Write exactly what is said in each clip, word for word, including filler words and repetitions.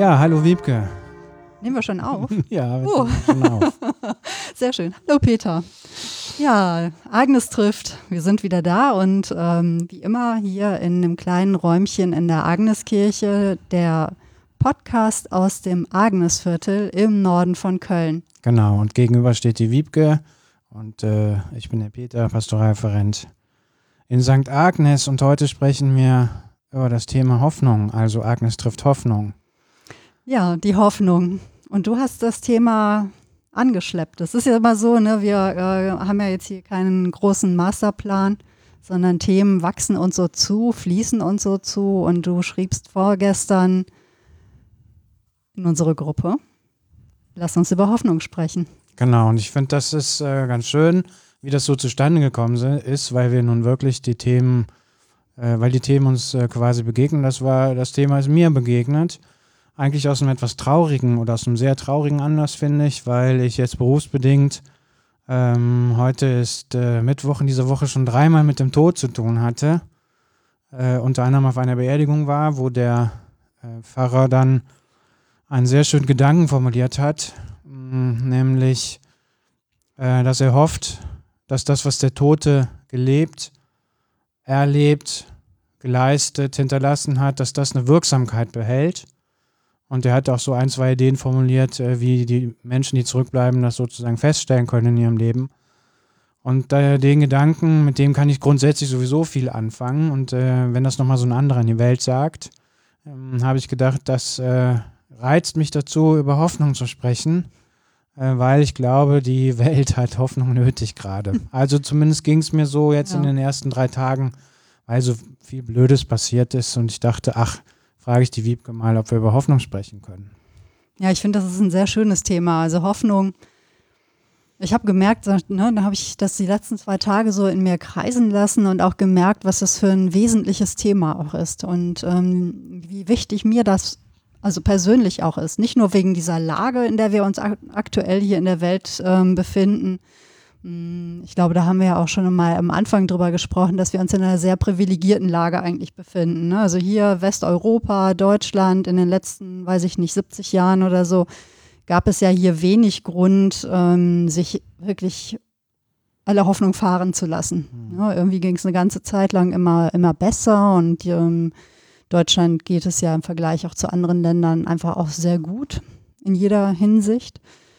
Ja, hallo Wiebke. Nehmen wir schon auf? Ja, wir Oh. nehmen schon auf. Sehr schön. Hallo Peter. Ja, Agnes trifft. Wir sind wieder da und ähm, wie immer hier in einem kleinen Räumchen in der Agneskirche, der Podcast aus dem Agnesviertel im Norden von Köln. Genau, und gegenüber steht die Wiebke und äh, ich bin der Peter, Pastoralreferent in Sankt Agnes, und heute sprechen wir über das Thema Hoffnung, also Agnes trifft Hoffnung. Ja, die Hoffnung. Und du hast das Thema angeschleppt. Das ist ja immer so, ne? Wir äh, haben ja jetzt hier keinen großen Masterplan, sondern Themen wachsen uns so zu, fließen uns so zu. Und du schriebst vorgestern in unsere Gruppe, lass uns über Hoffnung sprechen. Genau, und ich finde, das ist äh, ganz schön, wie das so zustande gekommen ist, weil wir nun wirklich die Themen, äh, weil die Themen uns äh, quasi begegnen. Das war, das Thema ist mir begegnet. Eigentlich aus einem etwas traurigen oder aus einem sehr traurigen Anlass, finde ich, weil ich jetzt berufsbedingt, ähm, heute ist äh, Mittwoch, in dieser Woche schon dreimal mit dem Tod zu tun hatte. Äh, unter anderem auf einer Beerdigung war, wo der äh, Pfarrer dann einen sehr schönen Gedanken formuliert hat, mh, nämlich, äh, dass er hofft, dass das, was der Tote gelebt, erlebt, geleistet, hinterlassen hat, dass das eine Wirksamkeit behält. Und er hat auch so ein, zwei Ideen formuliert, äh, wie die Menschen, die zurückbleiben, das sozusagen feststellen können in ihrem Leben. Und äh, den Gedanken, mit dem kann ich grundsätzlich sowieso viel anfangen. Und äh, wenn das nochmal so ein anderer in die Welt sagt, ähm, habe ich gedacht, das äh, reizt mich dazu, über Hoffnung zu sprechen, äh, weil ich glaube, die Welt hat Hoffnung nötig gerade. Also zumindest ging es mir so jetzt Ja. in den ersten drei Tagen, weil so viel Blödes passiert ist. Und ich dachte, ach, frage ich die Wiebke mal, ob wir über Hoffnung sprechen können. Ja, ich finde, das ist ein sehr schönes Thema. Also Hoffnung. Ich habe gemerkt, ne, da habe ich das die letzten zwei Tage so in mir kreisen lassen und auch gemerkt, was das für ein wesentliches Thema auch ist und ähm, wie wichtig mir das also persönlich auch ist. Nicht nur wegen dieser Lage, in der wir uns ak- aktuell hier in der Welt ähm, befinden. Ich glaube, da haben wir ja auch schon mal am Anfang drüber gesprochen, dass wir uns in einer sehr privilegierten Lage eigentlich befinden. Ne? Also hier Westeuropa, Deutschland in den letzten, weiß ich nicht, siebzig Jahren oder so, gab es ja hier wenig Grund, ähm, sich wirklich alle Hoffnung fahren zu lassen. Mhm. Ja, irgendwie ging es eine ganze Zeit lang immer, immer besser und ähm, Deutschland geht es ja im Vergleich auch zu anderen Ländern einfach auch sehr gut in jeder Hinsicht.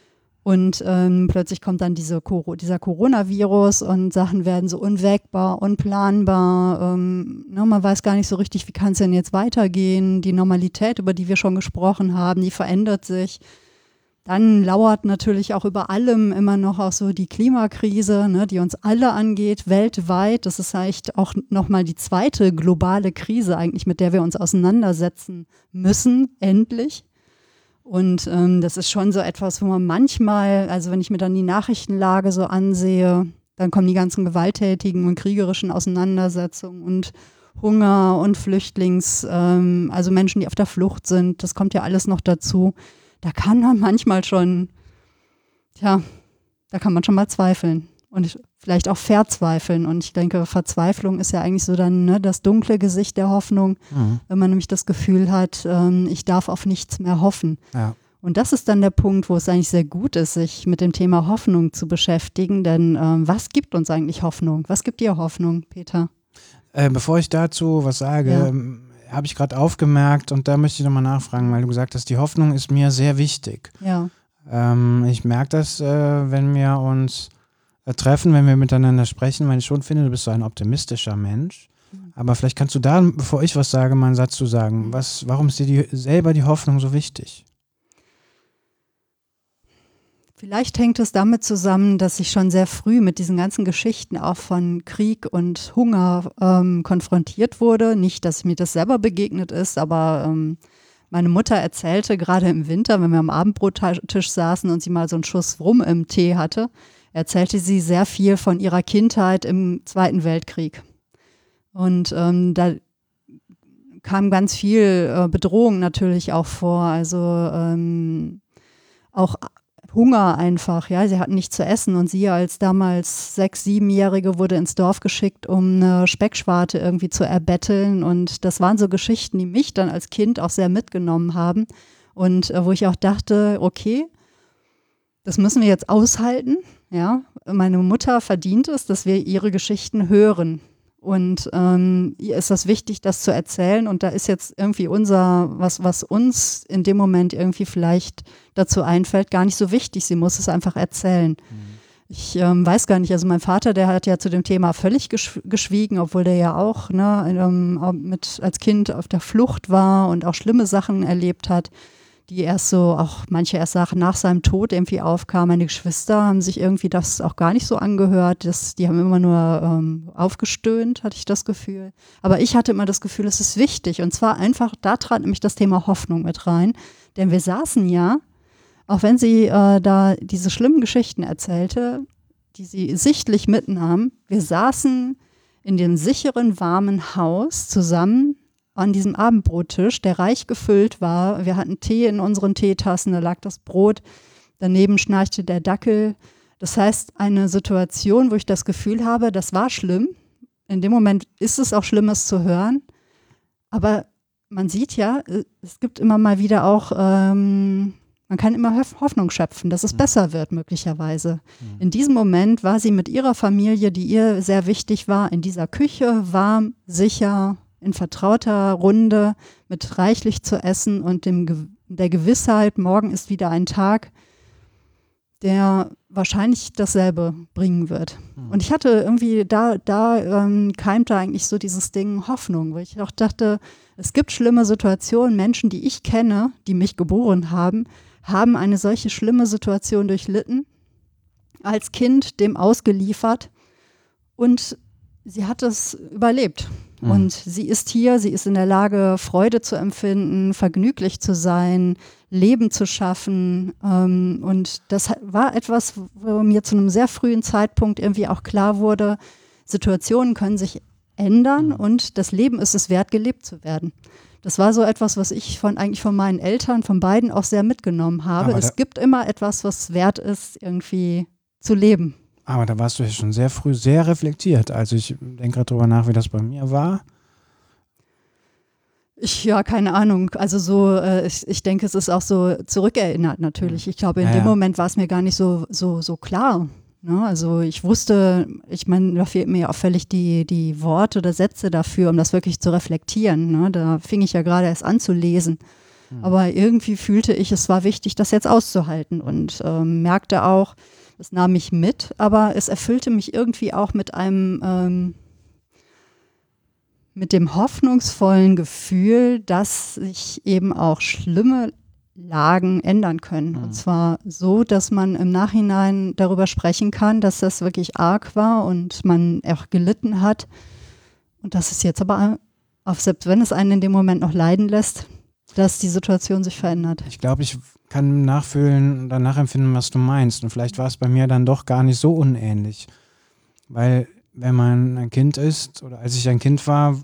Und ähm, plötzlich kommt dann diese Coro- dieser Coronavirus und Sachen werden so unwägbar, unplanbar. Ähm, ne, man weiß gar nicht so richtig, wie kann es denn jetzt weitergehen. Die Normalität, über die wir schon gesprochen haben, die verändert sich. Dann lauert natürlich auch über allem immer noch auch so die Klimakrise, ne, die uns alle angeht, weltweit. Das ist eigentlich auch nochmal die zweite globale Krise eigentlich, mit der wir uns auseinandersetzen müssen, endlich. Und ähm, das ist schon so etwas, wo man manchmal, also wenn ich mir dann die Nachrichtenlage so ansehe, dann kommen die ganzen gewalttätigen und kriegerischen Auseinandersetzungen und Hunger und Flüchtlings, ähm, also Menschen, die auf der Flucht sind, das kommt ja alles noch dazu. Da kann man manchmal schon, tja, da kann man schon mal zweifeln und vielleicht auch verzweifeln. Und ich denke, Verzweiflung ist ja eigentlich so dann ne, das dunkle Gesicht der Hoffnung, mhm. wenn man nämlich das Gefühl hat, ähm, ich darf auf nichts mehr hoffen. Ja. Und das ist dann der Punkt, wo es eigentlich sehr gut ist, sich mit dem Thema Hoffnung zu beschäftigen. Denn ähm, was gibt uns eigentlich Hoffnung? Was gibt dir Hoffnung, Peter? Äh, bevor ich dazu was sage, Ja. ähm, habe ich gerade aufgemerkt, und da möchte ich nochmal nachfragen, weil du gesagt hast, die Hoffnung ist mir sehr wichtig. Ja. Ähm, ich merke das, äh, wenn wir uns äh, treffen, wenn wir miteinander sprechen, weil ich schon finde, du bist so ein optimistischer Mensch. Mhm. Aber vielleicht kannst du da, bevor ich was sage, mal einen Satz zu sagen. Was, warum ist dir die, selber die Hoffnung so wichtig? Vielleicht hängt es damit zusammen, dass ich schon sehr früh mit diesen ganzen Geschichten auch von Krieg und Hunger ähm, konfrontiert wurde. Nicht, dass mir das selber begegnet ist, aber ähm, meine Mutter erzählte gerade im Winter, wenn wir am Abendbrottisch saßen und sie mal so einen Schuss Rum im Tee hatte, erzählte sie sehr viel von ihrer Kindheit im Zweiten Weltkrieg. Und ähm, da kam ganz viel äh, Bedrohung natürlich auch vor, also ähm, auch Hunger einfach, ja, sie hatten nichts zu essen und sie als damals sechs-, siebenjährige wurde ins Dorf geschickt, um eine Speckschwarte irgendwie zu erbetteln und das waren so Geschichten, die mich dann als Kind auch sehr mitgenommen haben Und äh, wo ich auch dachte, okay, das müssen wir jetzt aushalten. Ja, meine Mutter verdient es, dass wir ihre Geschichten hören. Und ähm, ihr ist das wichtig, das zu erzählen. Und da ist jetzt irgendwie unser, was, was uns in dem Moment irgendwie vielleicht dazu einfällt, gar nicht so wichtig. Sie muss es einfach erzählen. Mhm. Ich ähm, weiß gar nicht, also mein Vater, der hat ja zu dem Thema völlig geschw- geschwiegen, obwohl der ja auch ne, ähm, mit, als Kind auf der Flucht war und auch schlimme Sachen erlebt hat, die erst so, auch manche erst nach seinem Tod irgendwie aufkamen. Meine Geschwister haben sich irgendwie das auch gar nicht so angehört. Das, die haben immer nur ähm, aufgestöhnt, hatte ich das Gefühl. Aber ich hatte immer das Gefühl, es ist wichtig. Und zwar einfach, da trat nämlich das Thema Hoffnung mit rein. Denn wir saßen ja, auch wenn sie äh, da diese schlimmen Geschichten erzählte, die sie sichtlich mitnahm, wir saßen in dem sicheren, warmen Haus zusammen an diesem Abendbrottisch, der reich gefüllt war. Wir hatten Tee in unseren Teetassen, da lag das Brot, daneben schnarchte der Dackel. Das heißt, eine Situation, wo ich das Gefühl habe, das war schlimm. In dem Moment ist es auch schlimm, es zu hören. Aber man sieht ja, es gibt immer mal wieder auch, ähm, man kann immer Hoffnung schöpfen, dass es mhm. besser wird möglicherweise. Mhm. In diesem Moment war sie mit ihrer Familie, die ihr sehr wichtig war, in dieser Küche, warm, sicher, in vertrauter Runde mit reichlich zu essen und dem, der Gewissheit, morgen ist wieder ein Tag, der wahrscheinlich dasselbe bringen wird. Mhm. Und ich hatte irgendwie, da, da ähm, keimte eigentlich so dieses Ding Hoffnung, weil ich auch dachte, es gibt schlimme Situationen, Menschen, die ich kenne, die mich geboren haben, haben eine solche schlimme Situation durchlitten, als Kind dem ausgeliefert und sie hat es überlebt. Mhm. Und sie ist hier, sie ist in der Lage, Freude zu empfinden, vergnüglich zu sein, Leben zu schaffen. Ähm, und das war etwas, wo mir zu einem sehr frühen Zeitpunkt irgendwie auch klar wurde, Situationen können sich ändern mhm. und das Leben ist es wert, gelebt zu werden. Das war so etwas, was ich von eigentlich von meinen Eltern, von beiden auch sehr mitgenommen habe. Aber es gibt immer etwas, was wert ist, irgendwie zu leben. Aber da warst du ja schon sehr früh sehr reflektiert. Also ich denke gerade drüber nach, wie das bei mir war. Ich, ja, keine Ahnung. Also so, äh, ich, ich denke, es ist auch so zurückerinnert natürlich. Ich glaube, in ja, dem ja. Moment war es mir gar nicht so, so, so klar. Ne? Also ich wusste, ich meine, da fehlten mir auch völlig die, die Worte oder Sätze dafür, um das wirklich zu reflektieren. Ne? Da fing ich ja gerade erst an zu lesen. Mhm. Aber irgendwie fühlte ich, es war wichtig, das jetzt auszuhalten und ähm, merkte auch, es nahm mich mit, aber es erfüllte mich irgendwie auch mit einem, ähm, mit dem hoffnungsvollen Gefühl, dass sich eben auch schlimme Lagen ändern können. Mhm. Und zwar so, dass man im Nachhinein darüber sprechen kann, dass das wirklich arg war und man auch gelitten hat. Und dass es jetzt aber, auch selbst wenn es einen in dem Moment noch leiden lässt, dass die Situation sich verändert. Ich glaube, ich kann nachfühlen oder nachempfinden, was du meinst. Und vielleicht war es bei mir dann doch gar nicht so unähnlich. Weil wenn man ein Kind ist, oder als ich ein Kind war,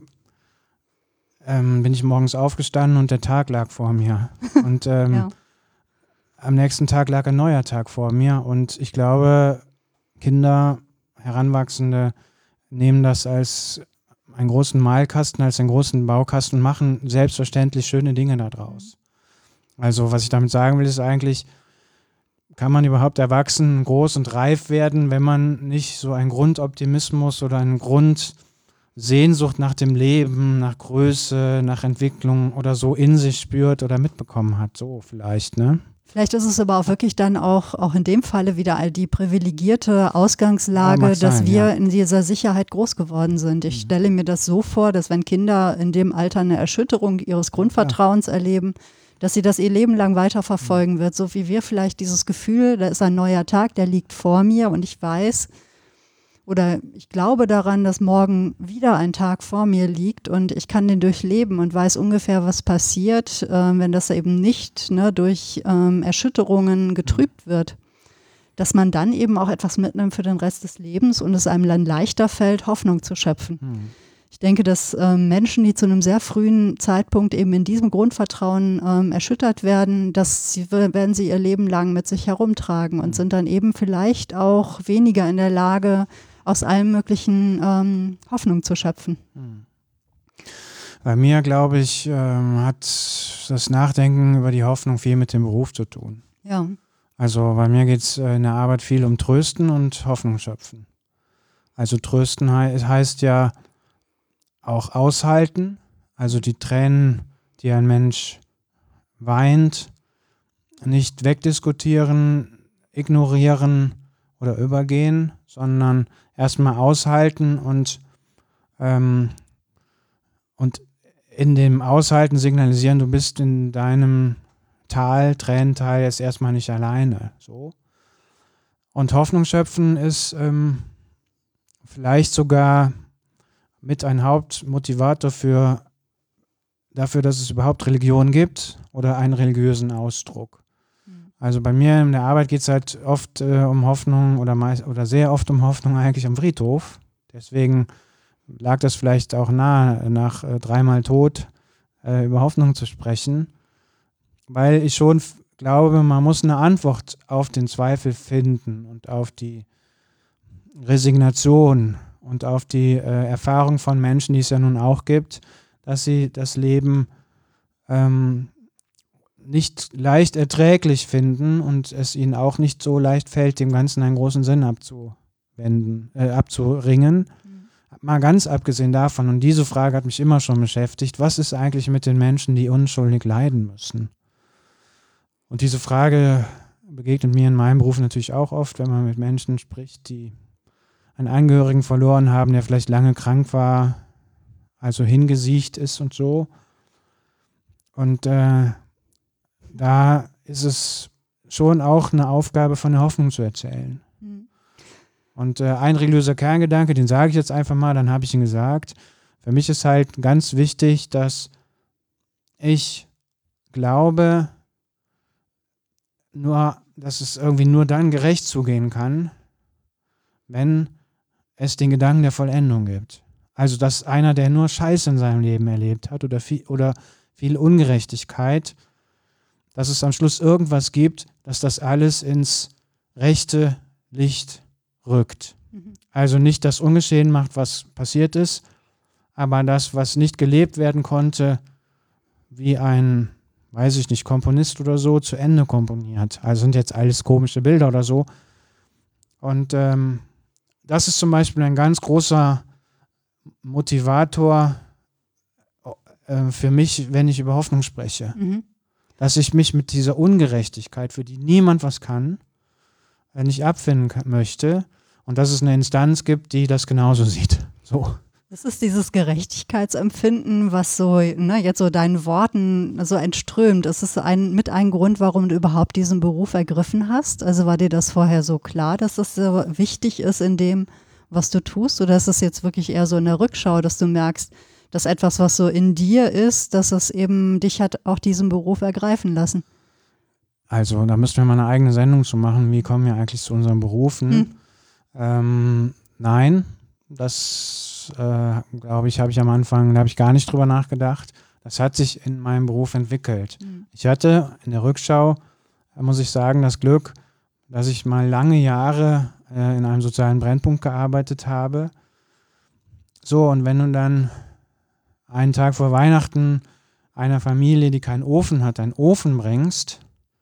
ähm, bin ich morgens aufgestanden und der Tag lag vor mir. Und ähm, ja. am nächsten Tag lag ein neuer Tag vor mir. Und ich glaube, Kinder, Heranwachsende nehmen das als einen großen Malkasten, als einen großen Baukasten und machen selbstverständlich schöne Dinge da draus. Also was ich damit sagen will, ist eigentlich, kann man überhaupt erwachsen, groß und reif werden, wenn man nicht so einen Grundoptimismus oder einen Grundsehnsucht nach dem Leben, nach Größe, nach Entwicklung oder so in sich spürt oder mitbekommen hat. So vielleicht, ne? Vielleicht ist es aber auch wirklich dann auch, auch in dem Falle wieder all die privilegierte Ausgangslage, ja, dass sein, wir ja. in dieser Sicherheit groß geworden sind. Ich mhm. stelle mir das so vor, dass wenn Kinder in dem Alter eine Erschütterung ihres Grundvertrauens ja. erleben, dass sie das ihr Leben lang weiterverfolgen wird, so wie wir vielleicht dieses Gefühl, da ist ein neuer Tag, der liegt vor mir und ich weiß oder ich glaube daran, dass morgen wieder ein Tag vor mir liegt und ich kann den durchleben und weiß ungefähr, was passiert, äh, wenn das eben nicht ne, durch ähm, Erschütterungen getrübt wird, dass man dann eben auch etwas mitnimmt für den Rest des Lebens und es einem dann leichter fällt, Hoffnung zu schöpfen. Mhm. Ich denke, dass ähm, Menschen, die zu einem sehr frühen Zeitpunkt eben in diesem Grundvertrauen ähm, erschüttert werden, dass sie, werden sie ihr Leben lang mit sich herumtragen und sind dann eben vielleicht auch weniger in der Lage, aus allem möglichen ähm, Hoffnung zu schöpfen. Bei mir, glaube ich, ähm, hat das Nachdenken über die Hoffnung viel mit dem Beruf zu tun. Ja. Also bei mir geht es äh, in der Arbeit viel um Trösten und Hoffnung schöpfen. Also Trösten he- heißt ja auch aushalten, also die Tränen, die ein Mensch weint, nicht wegdiskutieren, ignorieren oder übergehen, sondern erstmal aushalten und, ähm, und in dem Aushalten signalisieren, du bist in deinem Tal, Tränental jetzt erstmal nicht alleine. So. Und Hoffnung schöpfen ist ähm, vielleicht sogar mit ein Hauptmotivator für, dafür, dass es überhaupt Religion gibt oder einen religiösen Ausdruck. Mhm. Also bei mir in der Arbeit geht es halt oft äh, um Hoffnung oder, meist, oder sehr oft um Hoffnung eigentlich am Friedhof. Deswegen lag das vielleicht auch nahe, nach äh, dreimal Tod äh, über Hoffnung zu sprechen, weil ich schon f- glaube, man muss eine Antwort auf den Zweifel finden und auf die Resignation und auf die äh, Erfahrung von Menschen, die es ja nun auch gibt, dass sie das Leben ähm, nicht leicht erträglich finden und es ihnen auch nicht so leicht fällt, dem Ganzen einen großen Sinn abzuwenden, äh, abzuringen. Mhm. Mal ganz abgesehen davon, und diese Frage hat mich immer schon beschäftigt, was ist eigentlich mit den Menschen, die unschuldig leiden müssen? Und diese Frage begegnet mir in meinem Beruf natürlich auch oft, wenn man mit Menschen spricht, die einen Angehörigen verloren haben, der vielleicht lange krank war, also hingesiecht ist und so. Und äh, da ist es schon auch eine Aufgabe von der Hoffnung zu erzählen. Mhm. Und äh, ein religiöser Kerngedanke, den sage ich jetzt einfach mal, dann habe ich ihn gesagt. Für mich ist halt ganz wichtig, dass ich glaube, nur, dass es irgendwie nur dann gerecht zugehen kann, wenn es den Gedanken der Vollendung gibt. Also, dass einer, der nur Scheiße in seinem Leben erlebt hat oder viel, oder viel Ungerechtigkeit, dass es am Schluss irgendwas gibt, dass das alles ins rechte Licht rückt. Mhm. Also nicht das ungeschehen macht, was passiert ist, aber das, was nicht gelebt werden konnte, wie ein, weiß ich nicht, Komponist oder so, zu Ende komponiert. Also sind jetzt alles komische Bilder oder so. Und ähm, das ist zum Beispiel ein ganz großer Motivator äh, für mich, wenn ich über Hoffnung spreche. Mhm. Dass ich mich mit dieser Ungerechtigkeit, für die niemand was kann, äh, nicht abfinden kann, möchte. Und dass es eine Instanz gibt, die das genauso sieht. So. Das ist dieses Gerechtigkeitsempfinden, was so, ne, jetzt so deinen Worten so entströmt. Ist es ein, mit ein Grund, warum du überhaupt diesen Beruf ergriffen hast? Also war dir das vorher so klar, dass das so wichtig ist in dem, was du tust? Oder ist es jetzt wirklich eher so in der Rückschau, dass du merkst, dass etwas, was so in dir ist, dass es eben dich hat auch diesen Beruf ergreifen lassen? Also da müssten wir mal eine eigene Sendung zu machen. Wie kommen wir eigentlich zu unseren Berufen? Hm. Ähm, nein, das äh, glaube ich, habe ich am Anfang, da habe ich gar nicht drüber nachgedacht. Das hat sich in meinem Beruf entwickelt. Mhm. Ich hatte in der Rückschau, muss ich sagen, das Glück, dass ich mal lange Jahre äh, in einem sozialen Brennpunkt gearbeitet habe. So, und wenn du dann einen Tag vor Weihnachten einer Familie, die keinen Ofen hat, einen Ofen bringst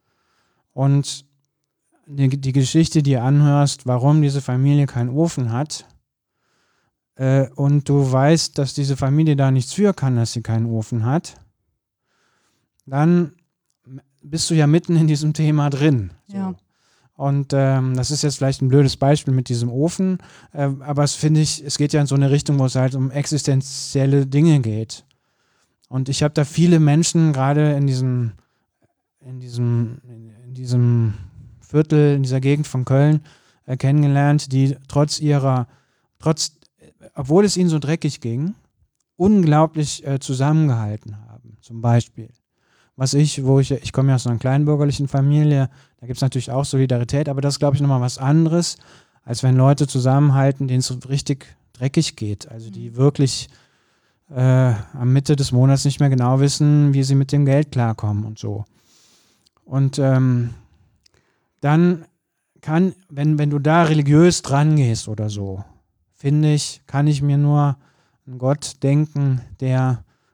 und die, die Geschichte dir anhörst, warum diese Familie keinen Ofen hat, äh, und du weißt, dass diese Familie da nichts für kann, dass sie keinen Ofen hat, dann bist du ja mitten in diesem Thema drin. So. Ja. Und ähm, das ist jetzt vielleicht ein blödes Beispiel mit diesem Ofen, äh, aber es finde ich, es geht ja in so eine Richtung, wo es halt um existenzielle Dinge geht. Und ich habe da viele Menschen gerade in diesem, in diesem, in diesem Viertel, in dieser Gegend von Köln äh, kennengelernt, die trotz ihrer, trotz, obwohl es ihnen so dreckig ging, unglaublich äh, zusammengehalten haben. Zum Beispiel. Was ich, wo ich, ich komme ja aus einer kleinbürgerlichen Familie, da gibt es natürlich auch Solidarität, aber das ist, glaube ich, nochmal was anderes, als wenn Leute zusammenhalten, denen es so richtig dreckig geht. Also die wirklich äh, am Mitte des Monats nicht mehr genau wissen, wie sie mit dem Geld klarkommen und so. Und ähm, dann kann, wenn, wenn du da religiös dran gehst oder so, finde ich, kann ich mir nur einen Gott denken, der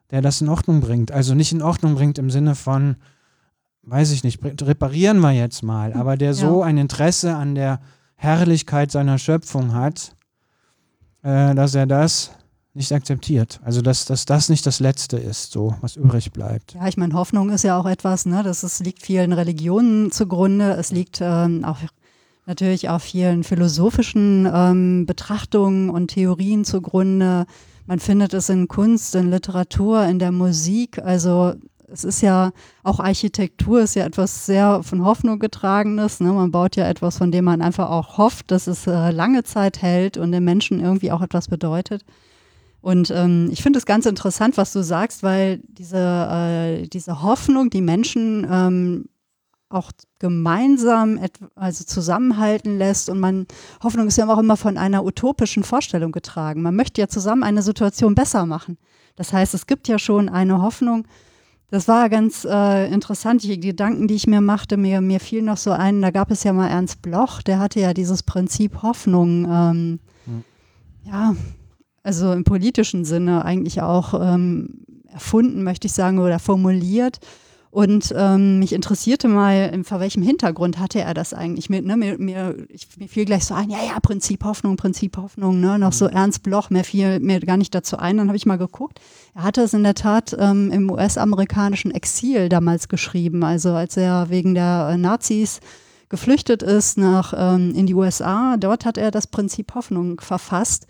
der das in Ordnung bringt. Also nicht in Ordnung bringt im Sinne von, weiß ich nicht, reparieren wir jetzt mal, aber der so ja. ein Interesse an der Herrlichkeit seiner Schöpfung hat, äh, dass er das nicht akzeptiert. Also dass, dass das nicht das Letzte ist, so was übrig bleibt. Ja, ich meine, Hoffnung ist ja auch etwas, ne, das ist, liegt vielen Religionen zugrunde, es liegt ähm, auch natürlich auch vielen philosophischen ähm, Betrachtungen und Theorien zugrunde. Man findet es in Kunst, in Literatur, in der Musik, also es ist ja, auch Architektur ist ja etwas sehr von Hoffnung getragenes. Ne? Man baut ja etwas, von dem man einfach auch hofft, dass es äh, lange Zeit hält und den Menschen irgendwie auch etwas bedeutet. Und ähm, ich finde es ganz interessant, was du sagst, weil diese, äh, diese Hoffnung, die Menschen ähm, auch gemeinsam et- also zusammenhalten lässt und man, Hoffnung ist ja auch immer von einer utopischen Vorstellung getragen. Man möchte ja zusammen eine Situation besser machen. Das heißt, es gibt ja schon eine Hoffnung. Das war ganz äh, interessant, die Gedanken, die ich mir machte, mir, mir fiel noch so ein, da gab es ja mal Ernst Bloch, der hatte ja dieses Prinzip Hoffnung, ähm, hm. ja, also im politischen Sinne eigentlich auch ähm, erfunden, möchte ich sagen, oder formuliert. Und ähm, mich interessierte mal, vor welchem Hintergrund hatte er das eigentlich mit, ne? Mir, mir, ich, mir fiel gleich so ein, ja, ja, Prinzip Hoffnung, Prinzip Hoffnung, ne? Noch so Ernst Bloch, mir fiel mir gar nicht dazu ein. Dann habe ich mal geguckt. Er hatte es in der Tat ähm, im U S-amerikanischen Exil damals geschrieben, also als er wegen der äh, Nazis geflüchtet ist nach ähm, in die U S A. Dort hat er das Prinzip Hoffnung verfasst.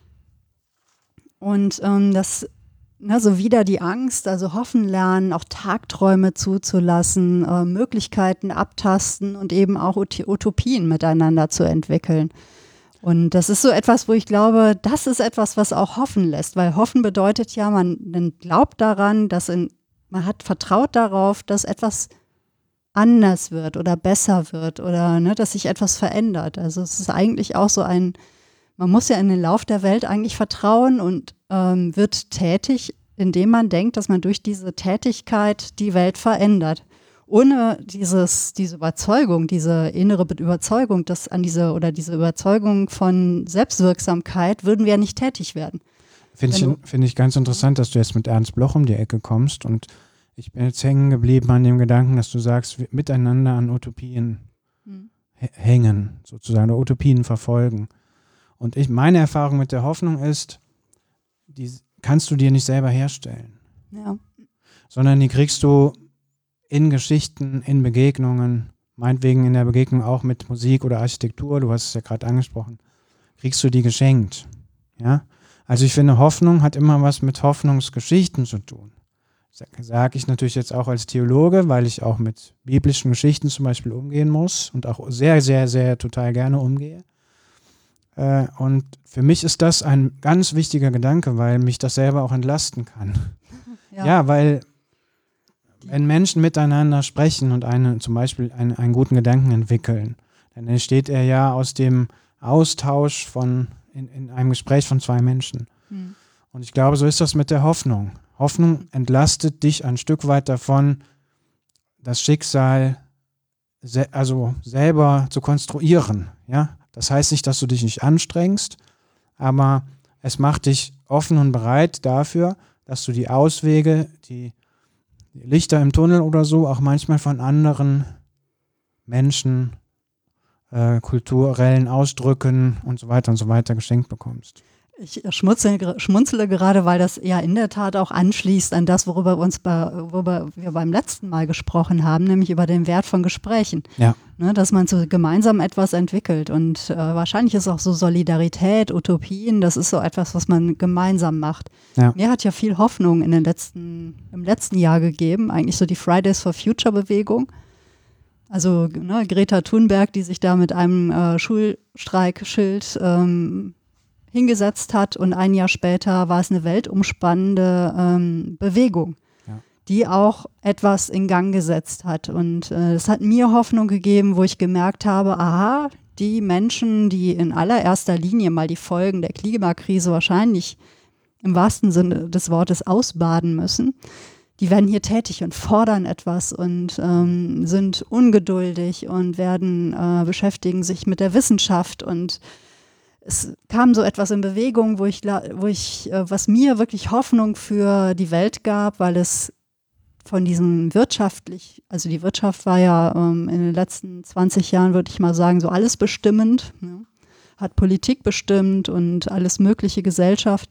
Und ähm, das Ne, so wieder die Angst, also hoffen lernen, auch Tagträume zuzulassen, äh, Möglichkeiten abtasten und eben auch Ut- Utopien miteinander zu entwickeln. Und das ist so etwas, wo ich glaube, das ist etwas, was auch hoffen lässt, weil hoffen bedeutet ja, man, man glaubt daran, dass in, man hat vertraut darauf, dass etwas anders wird oder besser wird oder ne, dass sich etwas verändert. Also es ist eigentlich auch so ein, man muss ja in den Lauf der Welt eigentlich vertrauen und ähm, wird tätig, indem man denkt, dass man durch diese Tätigkeit die Welt verändert. Ohne dieses, diese Überzeugung, diese innere Überzeugung, dass an diese oder diese Überzeugung von Selbstwirksamkeit würden wir ja nicht tätig werden. Finde ich, find ich ganz interessant, dass du jetzt mit Ernst Bloch um die Ecke kommst und ich bin jetzt hängen geblieben an dem Gedanken, dass du sagst, wir miteinander an Utopien hm. h- hängen, sozusagen, oder Utopien verfolgen. Und ich, meine Erfahrung mit der Hoffnung ist, die kannst du dir nicht selber herstellen. Ja. Sondern die kriegst du in Geschichten, in Begegnungen, meinetwegen in der Begegnung auch mit Musik oder Architektur, du hast es ja gerade angesprochen, kriegst du die geschenkt. Ja? Also ich finde, Hoffnung hat immer was mit Hoffnungsgeschichten zu tun. Sage ich natürlich jetzt auch als Theologe, weil ich auch mit biblischen Geschichten zum Beispiel umgehen muss und auch sehr, sehr, sehr total gerne umgehe. Äh, und für mich ist das ein ganz wichtiger Gedanke, weil mich das selber auch entlasten kann. Ja, ja weil wenn Menschen miteinander sprechen und eine, zum Beispiel einen, einen guten Gedanken entwickeln, dann entsteht er ja aus dem Austausch von in, in einem Gespräch von zwei Menschen. Mhm. Und ich glaube, so ist das mit der Hoffnung. Hoffnung entlastet dich ein Stück weit davon, das Schicksal se- also selber zu konstruieren. Ja? Das heißt nicht, dass du dich nicht anstrengst, aber es macht dich offen und bereit dafür, dass du die Auswege, die, die Lichter im Tunnel oder so auch manchmal von anderen Menschen, äh, kulturellen Ausdrücken und so weiter und so weiter geschenkt bekommst. Ich schmunzle, schmunzle gerade, weil das ja in der Tat auch anschließt an das, worüber wir uns bei, worüber wir beim letzten Mal gesprochen haben, nämlich über den Wert von Gesprächen. Ja. Ne, dass man so gemeinsam etwas entwickelt. Und äh, wahrscheinlich ist auch so Solidarität, Utopien, das ist so etwas, was man gemeinsam macht. Ja. Mir hat ja viel Hoffnung in den letzten, im letzten Jahr gegeben, eigentlich so die Fridays for Future Bewegung. Also ne, Greta Thunberg, die sich da mit einem äh, Schulstreikschild ähm, hingesetzt hat und ein Jahr später war es eine weltumspannende ähm, Bewegung, ja. die auch etwas in Gang gesetzt hat. Und äh, das hat mir Hoffnung gegeben, wo ich gemerkt habe, aha, die Menschen, die in allererster Linie mal die Folgen der Klimakrise wahrscheinlich im wahrsten Sinne des Wortes ausbaden müssen, die werden hier tätig und fordern etwas und ähm, sind ungeduldig und werden äh, beschäftigen sich mit der Wissenschaft und es kam so etwas in Bewegung, wo ich, wo ich, was mir wirklich Hoffnung für die Welt gab, weil es von diesem wirtschaftlich, also die Wirtschaft war ja ähm, in den letzten zwanzig Jahren, würde ich mal sagen, so alles bestimmend, ja, hat Politik bestimmt und alles mögliche Gesellschaft,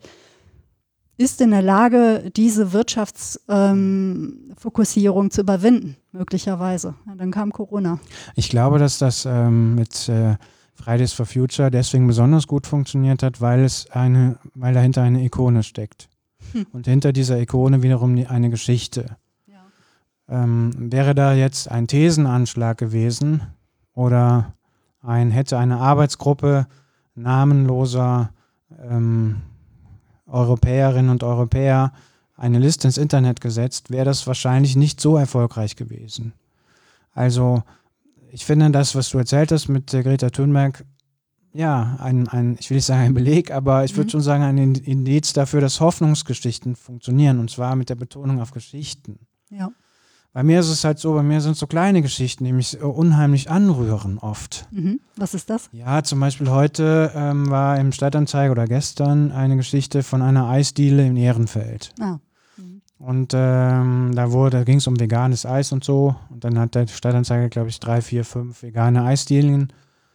ist in der Lage, diese Wirtschaftsfokussierung ähm, zu überwinden, möglicherweise. Ja, dann kam Corona. Ich glaube, dass das ähm, mit äh, Fridays for Future deswegen besonders gut funktioniert hat, weil es eine, weil dahinter eine Ikone steckt. Hm. Und hinter dieser Ikone wiederum die, eine Geschichte. Ja. Ähm, wäre da jetzt ein Thesenanschlag gewesen oder ein, hätte eine Arbeitsgruppe namenloser ähm, Europäerinnen und Europäer eine Liste ins Internet gesetzt, wäre das wahrscheinlich nicht so erfolgreich gewesen. Also ich finde das, was du erzählt hast mit äh, Greta Thunberg, ja, ein, ein, ich will nicht sagen ein Beleg, aber ich würde mhm. schon sagen ein Indiz dafür, dass Hoffnungsgeschichten funktionieren, und zwar mit der Betonung auf Geschichten. Ja. Bei mir ist es halt so, bei mir sind so kleine Geschichten, die mich unheimlich anrühren oft. Mhm. Was ist das? Ja, zum Beispiel heute ähm, war im Stadtanzeiger oder gestern eine Geschichte von einer Eisdiele in Ehrenfeld. Ah. Mhm. Und ähm, da wurde, da ging es um veganes Eis und so. Und dann hat der Stadtanzeiger, glaube ich, drei, vier, fünf vegane Eisdielen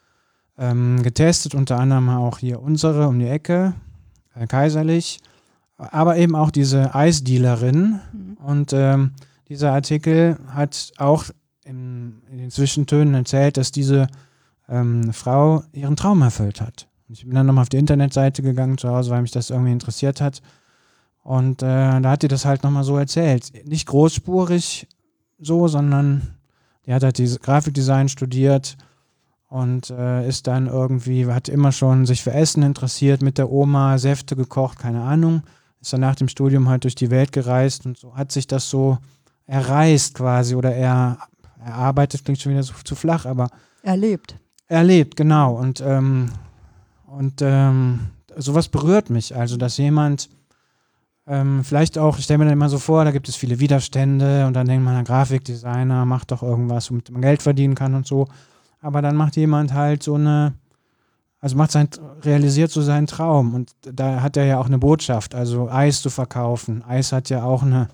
ähm, getestet. Unter anderem auch hier unsere um die Ecke, äh, Kaiserlich. Aber eben auch diese Eisdealerin. Mhm. Und ähm, dieser Artikel hat auch in, in den Zwischentönen erzählt, dass diese ähm, Frau ihren Traum erfüllt hat. Ich bin dann nochmal auf die Internetseite gegangen zu Hause, weil mich das irgendwie interessiert hat. Und äh, da hat die das halt nochmal so erzählt. Nicht großspurig so, sondern die hat halt dieses Grafikdesign studiert und äh, ist dann irgendwie, hat immer schon sich für Essen interessiert, mit der Oma Säfte gekocht, keine Ahnung. Ist dann nach dem Studium halt durch die Welt gereist und so hat sich das so erreist quasi oder er erarbeitet, klingt schon wieder so zu flach, aber erlebt. Erlebt, genau. Und, ähm, und ähm, sowas berührt mich. Also, dass jemand ähm, vielleicht auch, ich stelle mir dann immer so vor, da gibt es viele Widerstände und dann denkt man, ein Grafikdesigner macht doch irgendwas, womit man Geld verdienen kann und so. Aber dann macht jemand halt so eine, also macht sein, realisiert so seinen Traum. Und da hat er ja auch eine Botschaft, also Eis zu verkaufen. Eis hat ja auch eine,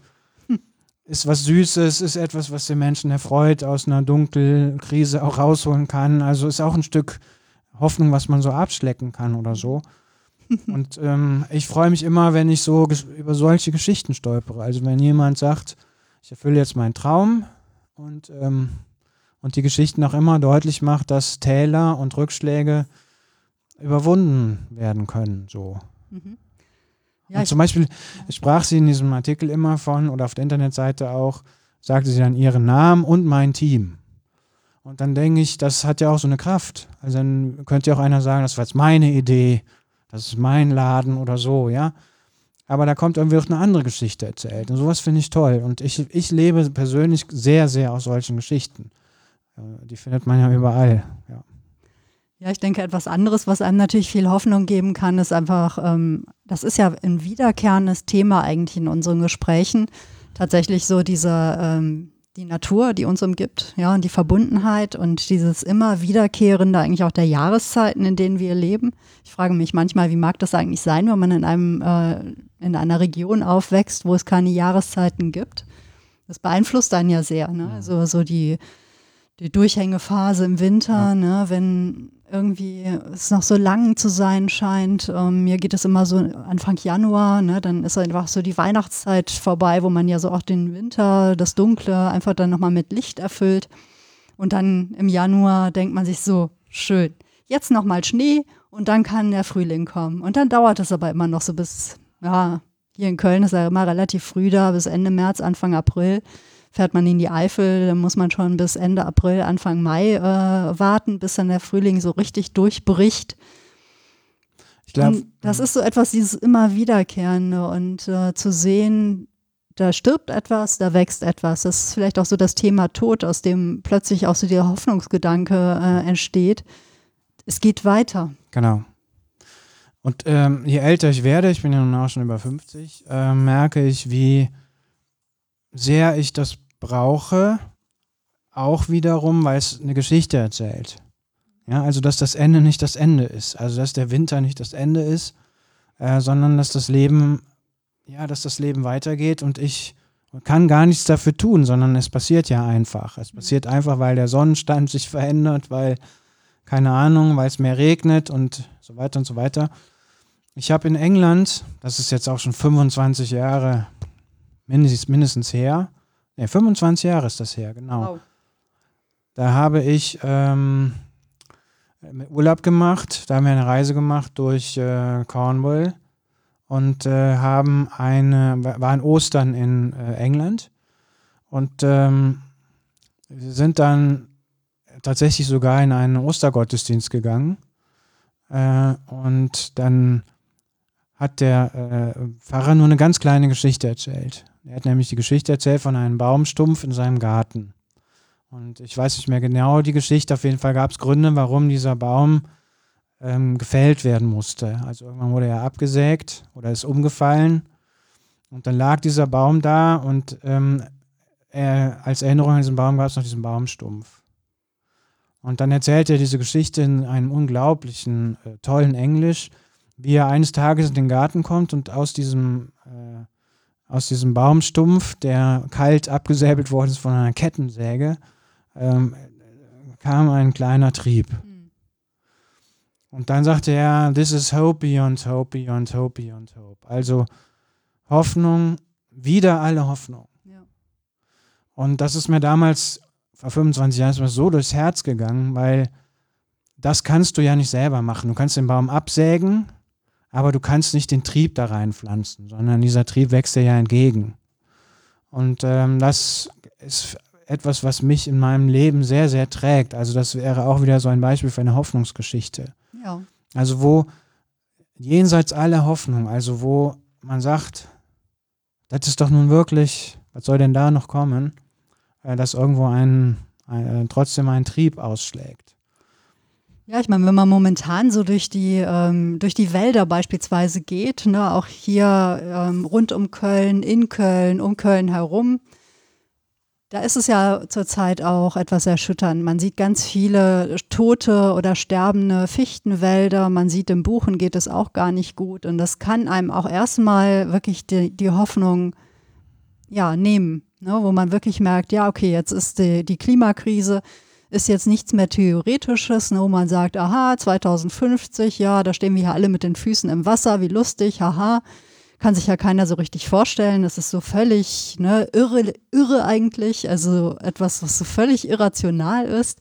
ist was Süßes, ist etwas, was den Menschen erfreut, aus einer Dunkelkrise auch rausholen kann. Also ist auch ein Stück Hoffnung, was man so abschlecken kann oder so. Und ähm, ich freue mich immer, wenn ich so ges- über solche Geschichten stolpere. Also wenn jemand sagt, ich erfülle jetzt meinen Traum und, ähm, und die Geschichten auch immer deutlich macht, dass Täler und Rückschläge überwunden werden können. So. Mhm. Ja, und zum Beispiel sprach sie in diesem Artikel immer von, oder auf der Internetseite auch, sagte sie dann ihren Namen und mein Team. Und dann denke ich, das hat ja auch so eine Kraft. Also dann könnte ja auch einer sagen, das war jetzt meine Idee, das ist mein Laden oder so, ja. Aber da kommt irgendwie auch eine andere Geschichte erzählt. Und sowas finde ich toll. Und ich, ich lebe persönlich sehr, sehr aus solchen Geschichten. Die findet man ja überall, ja. Ja, ich denke, etwas anderes, was einem natürlich viel Hoffnung geben kann, ist einfach, ähm, das ist ja ein wiederkehrendes Thema eigentlich in unseren Gesprächen. Tatsächlich so diese, ähm, die Natur, die uns umgibt, ja, und die Verbundenheit und dieses immer wiederkehrende eigentlich auch der Jahreszeiten, in denen wir leben. Ich frage mich manchmal, wie mag das eigentlich sein, wenn man in einem, äh, in einer Region aufwächst, wo es keine Jahreszeiten gibt. Das beeinflusst einen ja sehr, ne? Also so die, die Durchhängephase im Winter, ja. ne, wenn irgendwie es noch so lang zu sein scheint. Ähm, mir geht es immer so Anfang Januar, ne, dann ist einfach so die Weihnachtszeit vorbei, wo man ja so auch den Winter, das Dunkle einfach dann nochmal mit Licht erfüllt. Und dann im Januar denkt man sich so, schön, jetzt nochmal Schnee und dann kann der Frühling kommen. Und dann dauert es aber immer noch so bis, ja, hier in Köln ist ja immer relativ früh da, bis Ende März, Anfang April. Fährt man in die Eifel, dann muss man schon bis Ende April, Anfang Mai äh, warten, bis dann der Frühling so richtig durchbricht. Ich glaube, das ist so etwas, dieses immer Wiederkehrende und äh, zu sehen, da stirbt etwas, da wächst etwas. Das ist vielleicht auch so das Thema Tod, aus dem plötzlich auch so der Hoffnungsgedanke äh, entsteht. Es geht weiter. Genau. Und ähm, je älter ich werde, ich bin ja nun auch schon über fünfzig, äh, merke ich, wie sehr ich das brauche, auch wiederum, weil es eine Geschichte erzählt. Ja, also dass das Ende nicht das Ende ist. Also dass der Winter nicht das Ende ist, äh, sondern dass das Leben, ja, dass das Leben weitergeht und ich kann gar nichts dafür tun, sondern es passiert ja einfach. Es passiert einfach, weil der Sonnenstand sich verändert, weil, keine Ahnung, weil es mehr regnet und so weiter und so weiter. Ich habe in England, das ist jetzt auch schon fünfundzwanzig Jahre mindestens, mindestens her, ne, fünfundzwanzig Jahre ist das her, genau. Wow. Da habe ich ähm, Urlaub gemacht, da haben wir eine Reise gemacht durch äh, Cornwall und äh, haben eine, waren Ostern in äh, England und ähm, wir sind dann tatsächlich sogar in einen Ostergottesdienst gegangen äh, und dann hat der äh, Pfarrer nur eine ganz kleine Geschichte erzählt. Er hat nämlich die Geschichte erzählt von einem Baumstumpf in seinem Garten. Und ich weiß nicht mehr genau die Geschichte, auf jeden Fall gab es Gründe, warum dieser Baum ähm, gefällt werden musste. Also irgendwann wurde er abgesägt oder ist umgefallen und dann lag dieser Baum da und ähm, er, als Erinnerung an diesen Baum gab es noch diesen Baumstumpf. Und dann erzählt er diese Geschichte in einem unglaublichen, äh, tollen Englisch, wie er eines Tages in den Garten kommt und aus diesem, äh, aus diesem Baumstumpf, der kalt abgesäbelt worden ist von einer Kettensäge, ähm, kam ein kleiner Trieb. Mhm. Und dann sagte er, this is hope beyond hope beyond hope beyond hope. Also Hoffnung, wieder alle Hoffnung. Ja. Und das ist mir damals, vor fünfundzwanzig Jahren, ist mir so durchs Herz gegangen, weil das kannst du ja nicht selber machen. Du kannst den Baum absägen, aber du kannst nicht den Trieb da reinpflanzen, sondern dieser Trieb wächst dir ja entgegen. Und ähm, das ist etwas, was mich in meinem Leben sehr, sehr trägt. Also das wäre auch wieder so ein Beispiel für eine Hoffnungsgeschichte. Ja. Also wo jenseits aller Hoffnung, also wo man sagt, das ist doch nun wirklich, was soll denn da noch kommen, äh, dass irgendwo ein, ein, trotzdem ein Trieb ausschlägt. Ja, ich meine, wenn man momentan so durch die, ähm, durch die Wälder beispielsweise geht, ne, auch hier ähm, rund um Köln, in Köln, um Köln herum, da ist es ja zurzeit auch etwas erschütternd. Man sieht ganz viele tote oder sterbende Fichtenwälder. Man sieht, im Buchen geht es auch gar nicht gut. Und das kann einem auch erstmal wirklich die, die Hoffnung ja, nehmen, ne, wo man wirklich merkt, ja, okay, jetzt ist die, die Klimakrise, ist jetzt nichts mehr Theoretisches, ne, wo man sagt, aha, zweitausendfünfzig, ja, da stehen wir hier alle mit den Füßen im Wasser, wie lustig, haha. Kann sich ja keiner so richtig vorstellen. Das ist so völlig ne, irre, irre eigentlich, also etwas, was so völlig irrational ist.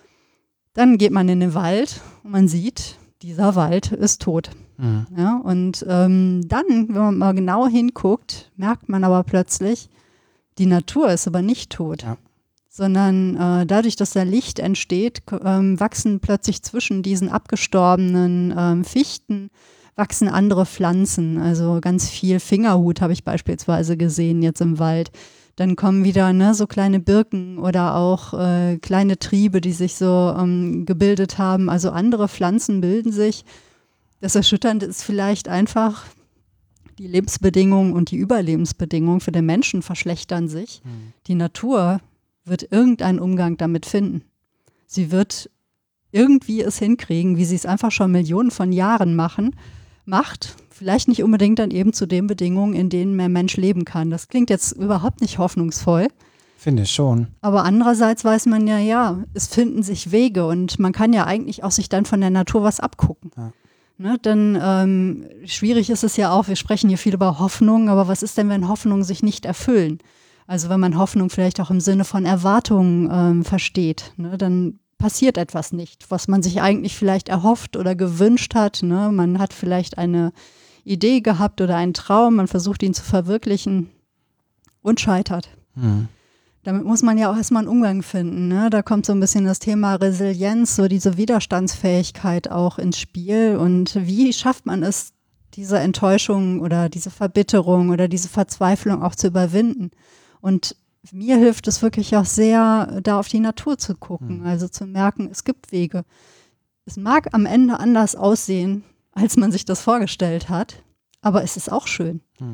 Dann geht man in den Wald und man sieht, dieser Wald ist tot. Mhm. Ja, und ähm, dann, wenn man mal genau hinguckt, merkt man aber plötzlich, die Natur ist aber nicht tot. Ja. Sondern äh, dadurch, dass da Licht entsteht, ähm, wachsen plötzlich zwischen diesen abgestorbenen ähm, Fichten wachsen andere Pflanzen, also ganz viel Fingerhut habe ich beispielsweise gesehen jetzt im Wald. Dann kommen wieder ne, so kleine Birken oder auch äh, kleine Triebe, die sich so ähm, gebildet haben. Also andere Pflanzen bilden sich. Das Erschütternde ist vielleicht einfach, die Lebensbedingungen und die Überlebensbedingungen für den Menschen verschlechtern sich. Mhm. Die Natur wird irgendeinen Umgang damit finden. Sie wird irgendwie es hinkriegen, wie sie es einfach schon Millionen von Jahren machen, macht, vielleicht nicht unbedingt dann eben zu den Bedingungen, in denen ein Mensch leben kann. Das klingt jetzt überhaupt nicht hoffnungsvoll. Finde ich schon. Aber andererseits weiß man ja, ja, es finden sich Wege und man kann ja eigentlich auch sich dann von der Natur was abgucken. Ja. Ne, denn ähm, schwierig ist es ja auch, wir sprechen hier viel über Hoffnung, aber was ist denn, wenn Hoffnungen sich nicht erfüllen? Also wenn man Hoffnung vielleicht auch im Sinne von Erwartungen ähm, versteht, ne, dann passiert etwas nicht, was man sich eigentlich vielleicht erhofft oder gewünscht hat. Ne? Man hat vielleicht eine Idee gehabt oder einen Traum, man versucht ihn zu verwirklichen und scheitert. Mhm. Damit muss man ja auch erstmal einen Umgang finden. Ne? Da kommt so ein bisschen das Thema Resilienz, so diese Widerstandsfähigkeit auch ins Spiel. Und wie schafft man es, diese Enttäuschung oder diese Verbitterung oder diese Verzweiflung auch zu überwinden? Und mir hilft es wirklich auch sehr, da auf die Natur zu gucken, also zu merken, es gibt Wege. Es mag am Ende anders aussehen, als man sich das vorgestellt hat, aber es ist auch schön. Mhm.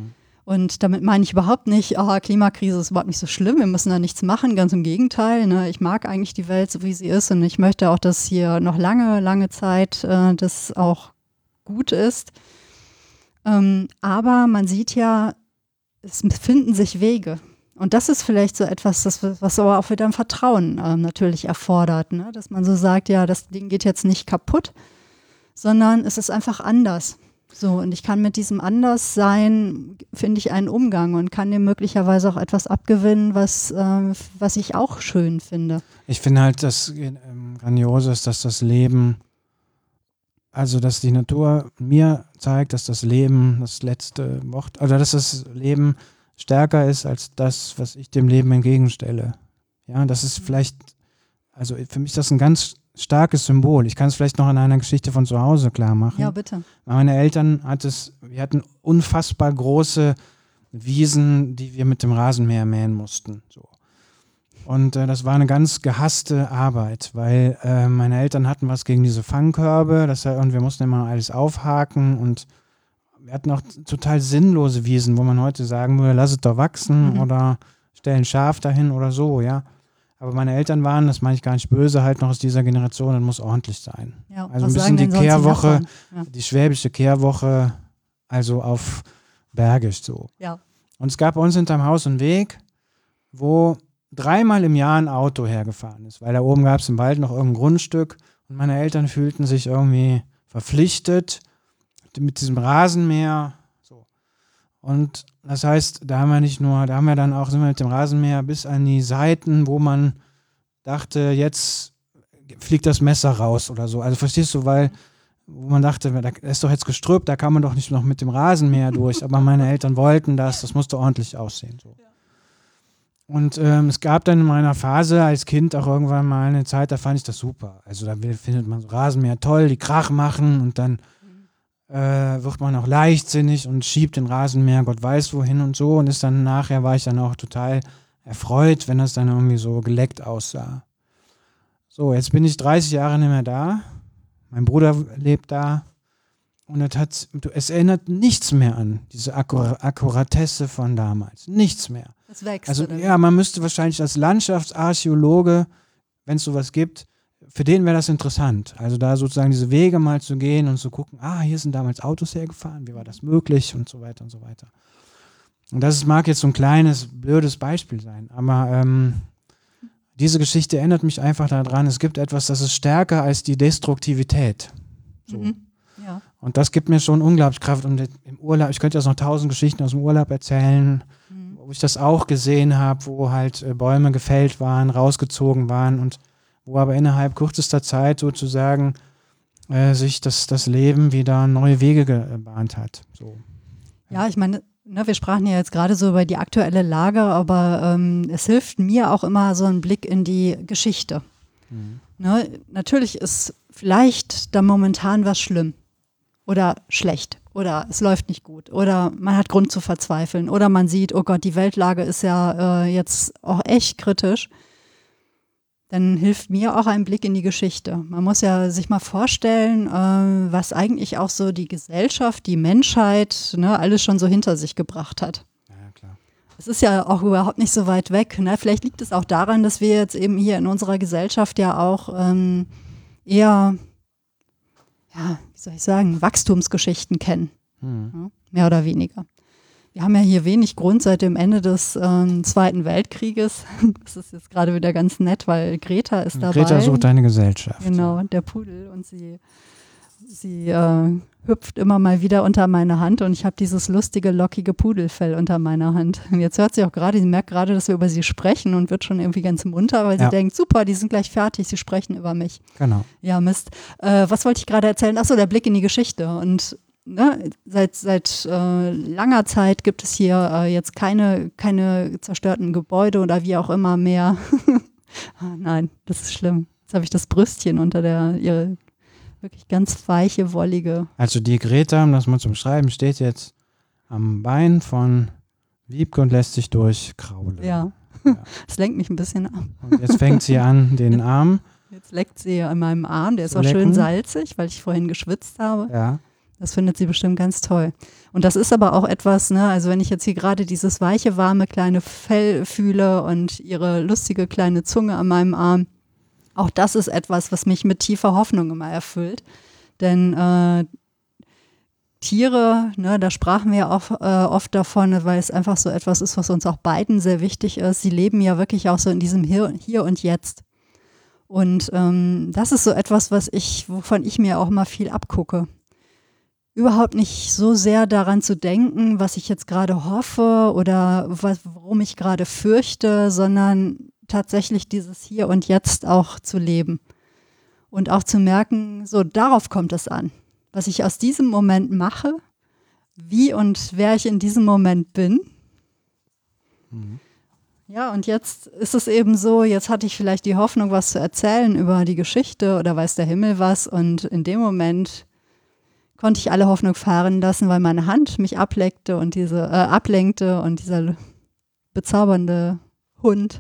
Und damit meine ich überhaupt nicht, oh, Klimakrise ist überhaupt nicht so schlimm, wir müssen da nichts machen, ganz im Gegenteil. Ne? Ich mag eigentlich die Welt so, wie sie ist und ich möchte auch, dass hier noch lange, lange Zeit äh, das auch gut ist. Ähm, aber man sieht ja, es finden sich Wege. Und das ist vielleicht so etwas, das, was aber auch wieder ein Vertrauen ähm, natürlich erfordert, ne? Dass man so sagt, ja, das Ding geht jetzt nicht kaputt, sondern es ist einfach anders. So, und ich kann mit diesem Anderssein, finde ich, einen Umgang und kann dem möglicherweise auch etwas abgewinnen, was, äh, was ich auch schön finde. Ich finde halt, das ähm, Grandiose ist, dass das Leben, also dass die Natur mir zeigt, dass das Leben das letzte Wort, oder dass das Leben stärker ist als das, was ich dem Leben entgegenstelle. Ja, das ist vielleicht, also für mich ist das ein ganz starkes Symbol. Ich kann es vielleicht noch in einer Geschichte von zu Hause klar machen. Ja, bitte. Meine Eltern hat es, wir hatten unfassbar große Wiesen, die wir mit dem Rasenmäher mähen mussten. So. Und äh, das war eine ganz gehasste Arbeit, weil äh, meine Eltern hatten was gegen diese Fangkörbe, das, und wir mussten immer alles aufhaken und wir hatten auch total sinnlose Wiesen, wo man heute sagen würde, lass es doch wachsen mhm. oder stell ein Schaf dahin oder so, ja. Aber meine Eltern waren, das meine ich gar nicht böse, halt noch aus dieser Generation, das muss ordentlich sein. Ja, also ein bisschen die Kehrwoche, ja. die schwäbische Kehrwoche, also auf Bergisch so. Ja. Und es gab bei uns hinterm Haus einen Weg, wo dreimal im Jahr ein Auto hergefahren ist, weil da oben gab es im Wald noch irgendein Grundstück und meine Eltern fühlten sich irgendwie verpflichtet mit diesem Rasenmäher. So. Und das heißt, da haben wir nicht nur, da haben wir dann auch, sind wir mit dem Rasenmäher bis an die Seiten, wo man dachte, jetzt fliegt das Messer raus oder so. Also verstehst du, weil, wo man dachte, da ist doch jetzt Gestrüpp, da kann man doch nicht noch mit dem Rasenmäher durch. Aber meine Eltern wollten das, das musste ordentlich aussehen. So. Und ähm, es gab dann in meiner Phase als Kind auch irgendwann mal eine Zeit, da fand ich das super. Also da findet man so Rasenmäher toll, die Krach machen und dann äh, wird man auch leichtsinnig und schiebt den Rasenmäher Gott weiß wohin und so und ist dann nachher, war ich dann auch total erfreut, wenn das dann irgendwie so geleckt aussah. So, jetzt bin ich dreißig Jahre nicht mehr da, mein Bruder lebt da und es, hat, es erinnert nichts mehr an diese Akkur- Akkuratesse von damals, nichts mehr. Das wächst. Also ja, man müsste wahrscheinlich als Landschaftsarchäologe, wenn es sowas gibt, für den wäre das interessant. Also da sozusagen diese Wege mal zu gehen und zu gucken, ah, hier sind damals Autos hergefahren, wie war das möglich und so weiter und so weiter. Und das mag jetzt so ein kleines, blödes Beispiel sein, aber ähm, diese Geschichte erinnert mich einfach daran, es gibt etwas, das ist stärker als die Destruktivität. So. Mhm. Ja. Und das gibt mir schon unglaublich Kraft. Und im Urlaub, ich könnte jetzt noch tausend Geschichten aus dem Urlaub erzählen, mhm. wo ich das auch gesehen habe, wo halt äh, Bäume gefällt waren, rausgezogen waren und wo aber innerhalb kürzester Zeit sozusagen äh, sich das, das Leben wieder neue Wege gebahnt hat. So. Ja, ich meine, ne, wir sprachen ja jetzt gerade so über die aktuelle Lage, aber ähm, es hilft mir auch immer so ein Blick in die Geschichte. Mhm. Ne, natürlich ist vielleicht da momentan was schlimm oder schlecht oder es läuft nicht gut oder man hat Grund zu verzweifeln oder man sieht, oh Gott, die Weltlage ist ja äh, jetzt auch echt kritisch. Dann hilft mir auch ein Blick in die Geschichte. Man muss ja sich mal vorstellen, äh, was eigentlich auch so die Gesellschaft, die Menschheit, ne, alles schon so hinter sich gebracht hat. Ja, klar. Es ist ja auch überhaupt nicht so weit weg. Ne? Vielleicht liegt es auch daran, dass wir jetzt eben hier in unserer Gesellschaft ja auch ähm, eher, ja, wie soll ich sagen, Wachstumsgeschichten kennen. Hm. Ja, mehr oder weniger. Wir haben ja hier wenig Grund seit dem Ende des ähm, Zweiten Weltkrieges. Das ist jetzt gerade wieder ganz nett, weil Greta ist dabei. Greta sucht eine Gesellschaft. Genau, der Pudel. Und sie, sie äh, hüpft immer mal wieder unter meine Hand und ich habe dieses lustige, lockige Pudelfell unter meiner Hand. Und jetzt hört sie auch gerade, sie merkt gerade, dass wir über sie sprechen und wird schon irgendwie ganz munter, weil sie ja. denkt, super, die sind gleich fertig, sie sprechen über mich. Genau. Ja, Mist. Äh, was wollte ich gerade erzählen? Achso, der Blick in die Geschichte. Und Ne, seit seit äh, langer Zeit gibt es hier äh, jetzt keine, keine zerstörten Gebäude oder wie auch immer mehr. ah, nein, das ist schlimm. Jetzt habe ich das Brüstchen unter der, ihre wirklich ganz weiche, wollige. Also die Greta, um das mal zu beschreiben, steht jetzt am Bein von Wiebke und lässt sich durchkraulen. Ja, ja. Das lenkt mich ein bisschen ab. Und jetzt fängt sie an, den Arm. Jetzt leckt sie an meinem Arm, der ist zu auch lecken. Schön salzig, weil ich vorhin geschwitzt habe. Ja. Das findet sie bestimmt ganz toll. Und das ist aber auch etwas, ne, also wenn ich jetzt hier gerade dieses weiche, warme kleine Fell fühle und ihre lustige kleine Zunge an meinem Arm, auch das ist etwas, was mich mit tiefer Hoffnung immer erfüllt. Denn äh, Tiere, ne, da sprachen wir ja auch äh, oft davon, weil es einfach so etwas ist, was uns auch beiden sehr wichtig ist. Sie leben ja wirklich auch so in diesem Hier, Hier und Jetzt. Und ähm, das ist so etwas, was ich, wovon ich mir auch mal viel abgucke. Überhaupt nicht so sehr daran zu denken, was ich jetzt gerade hoffe oder was, worum ich gerade fürchte, sondern tatsächlich dieses Hier und Jetzt auch zu leben. Und auch zu merken, so darauf kommt es an. Was ich aus diesem Moment mache, wie und wer ich in diesem Moment bin. Mhm. Ja, und jetzt ist es eben so, jetzt hatte ich vielleicht die Hoffnung, was zu erzählen über die Geschichte oder weiß der Himmel was. Und in dem Moment konnte ich alle Hoffnung fahren lassen, weil meine Hand mich ablenkte und diese, äh, ablenkte und dieser bezaubernde Hund.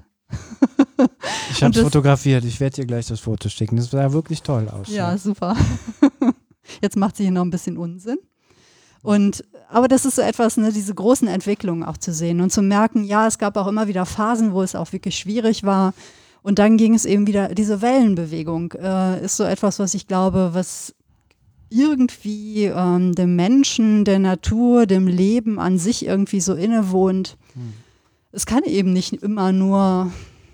Ich habe es fotografiert, ich werde dir gleich das Foto schicken. Das sah wirklich toll aus. Ja, ja. Super. Jetzt macht sie hier noch ein bisschen Unsinn. Und, aber das ist so etwas, ne, diese großen Entwicklungen auch zu sehen und zu merken, ja, es gab auch immer wieder Phasen, wo es auch wirklich schwierig war. Und dann ging es eben wieder, diese Wellenbewegung äh, ist so etwas, was ich glaube, was irgendwie ähm, dem Menschen, der Natur, dem Leben an sich irgendwie so innewohnt. Hm. Es kann eben nicht immer nur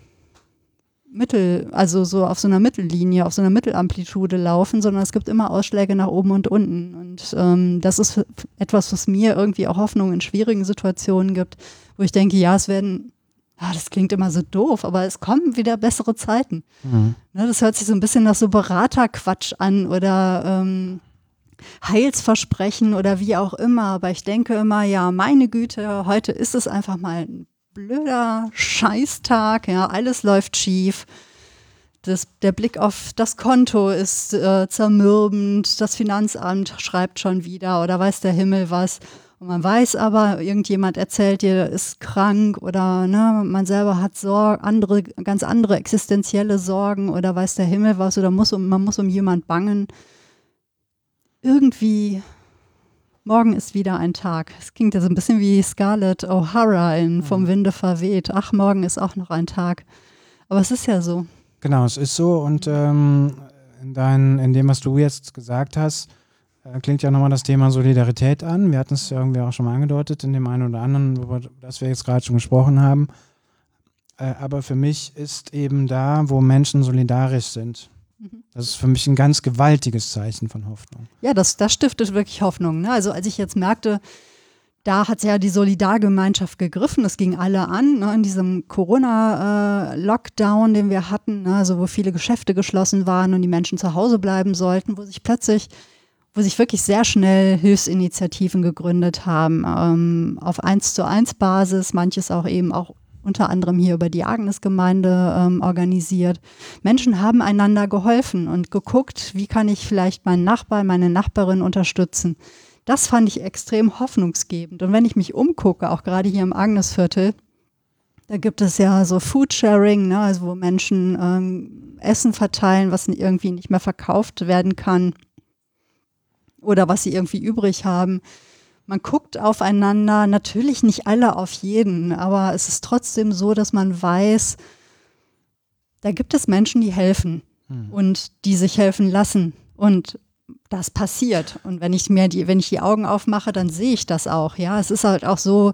Mittel, also so auf so einer Mittellinie, auf so einer Mittelamplitude laufen, sondern es gibt immer Ausschläge nach oben und unten. Und ähm, das ist etwas, was mir irgendwie auch Hoffnung in schwierigen Situationen gibt, wo ich denke, ja, es werden, ah, das klingt immer so doof, aber es kommen wieder bessere Zeiten. Mhm. Ne, das hört sich so ein bisschen nach so Beraterquatsch an oder ähm, Heilsversprechen oder wie auch immer. Aber ich denke immer, ja, meine Güte, heute ist es einfach mal ein blöder Scheißtag, ja, alles läuft schief. Das, der Blick auf das Konto ist äh, zermürbend, das Finanzamt schreibt schon wieder oder weiß der Himmel was. Und man weiß aber, irgendjemand erzählt dir, ist krank oder ne, man selber hat Sorgen, andere, ganz andere existenzielle Sorgen oder weiß der Himmel was oder muss um, man muss um jemand bangen. Irgendwie morgen ist wieder ein Tag. Es klingt ja so ein bisschen wie Scarlett O'Hara in Vom Winde verweht. Ach, morgen ist auch noch ein Tag. Aber es ist ja so. Genau, es ist so. Und ähm, in, dein, in dem, was du jetzt gesagt hast, äh, klingt ja nochmal das Thema Solidarität an. Wir hatten es ja irgendwie auch schon mal angedeutet in dem einen oder anderen, über das wir jetzt gerade schon gesprochen haben. Äh, aber für mich ist eben da, wo Menschen solidarisch sind. Das ist für mich ein ganz gewaltiges Zeichen von Hoffnung. Ja, das, das stiftet wirklich Hoffnung. Ne? Also als ich jetzt merkte, da hat ja die Solidargemeinschaft gegriffen, das ging alle an, ne? In diesem Corona-Lockdown, äh, den wir hatten, ne? Also wo viele Geschäfte geschlossen waren und die Menschen zu Hause bleiben sollten, wo sich plötzlich, wo sich wirklich sehr schnell Hilfsinitiativen gegründet haben, ähm, auf eins zu eins Basis, manches auch eben auch unter anderem hier über die Agnesgemeinde ähm, organisiert. Menschen haben einander geholfen und geguckt, wie kann ich vielleicht meinen Nachbarn, meine Nachbarin unterstützen. Das fand ich extrem hoffnungsgebend. Und wenn ich mich umgucke, auch gerade hier im Agnesviertel, da gibt es ja so Foodsharing, ne, also wo Menschen ähm, Essen verteilen, was irgendwie nicht mehr verkauft werden kann oder was sie irgendwie übrig haben. Man guckt aufeinander, natürlich nicht alle auf jeden, aber es ist trotzdem so, dass man weiß, da gibt es Menschen, die helfen mhm. und die sich helfen lassen und das passiert. Und wenn ich mir die, wenn ich die Augen aufmache, dann sehe ich das auch. Ja, es ist halt auch so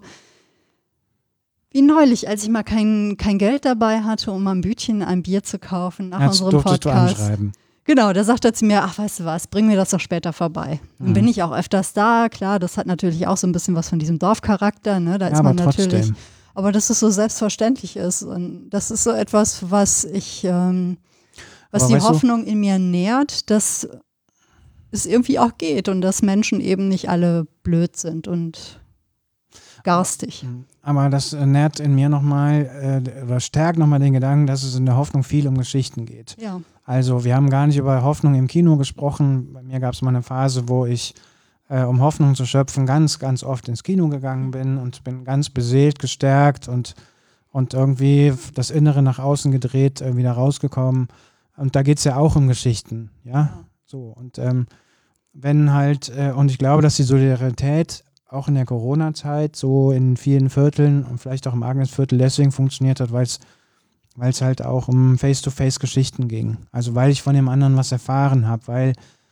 wie neulich, als ich mal kein, kein Geld dabei hatte, um am Bütchen ein Bier zu kaufen nach Jetzt unserem Podcast. Du anschreiben. Genau, da sagt er zu mir, ach, weißt du was, bring mir das doch später vorbei. Dann mhm. bin ich auch öfters da, klar, das hat natürlich auch so ein bisschen was von diesem Dorfcharakter, ne, da ja, ist man aber natürlich, trotzdem. aber dass es so selbstverständlich ist und das ist so etwas, was ich, ähm, was aber die weißt Hoffnung du? in mir nährt, dass es irgendwie auch geht und dass Menschen eben nicht alle blöd sind und garstig. Aber das nährt in mir nochmal, äh, oder stärkt nochmal den Gedanken, dass es in der Hoffnung viel um Geschichten geht. Ja. Also wir haben gar nicht über Hoffnung im Kino gesprochen. Bei mir gab es mal eine Phase, wo ich, äh, um Hoffnung zu schöpfen, ganz, ganz oft ins Kino gegangen bin und bin ganz beseelt, gestärkt und, und irgendwie das Innere nach außen gedreht, äh, wieder rausgekommen. Und da geht es ja auch um Geschichten, ja. ja. So, und ähm, wenn halt, äh, und ich glaube, dass die Solidarität auch in der Corona-Zeit so in vielen Vierteln und vielleicht auch im Agnesviertel deswegen funktioniert hat, weil es weil es halt auch um Face-to-Face-Geschichten ging. Also weil ich von dem anderen was erfahren habe, weil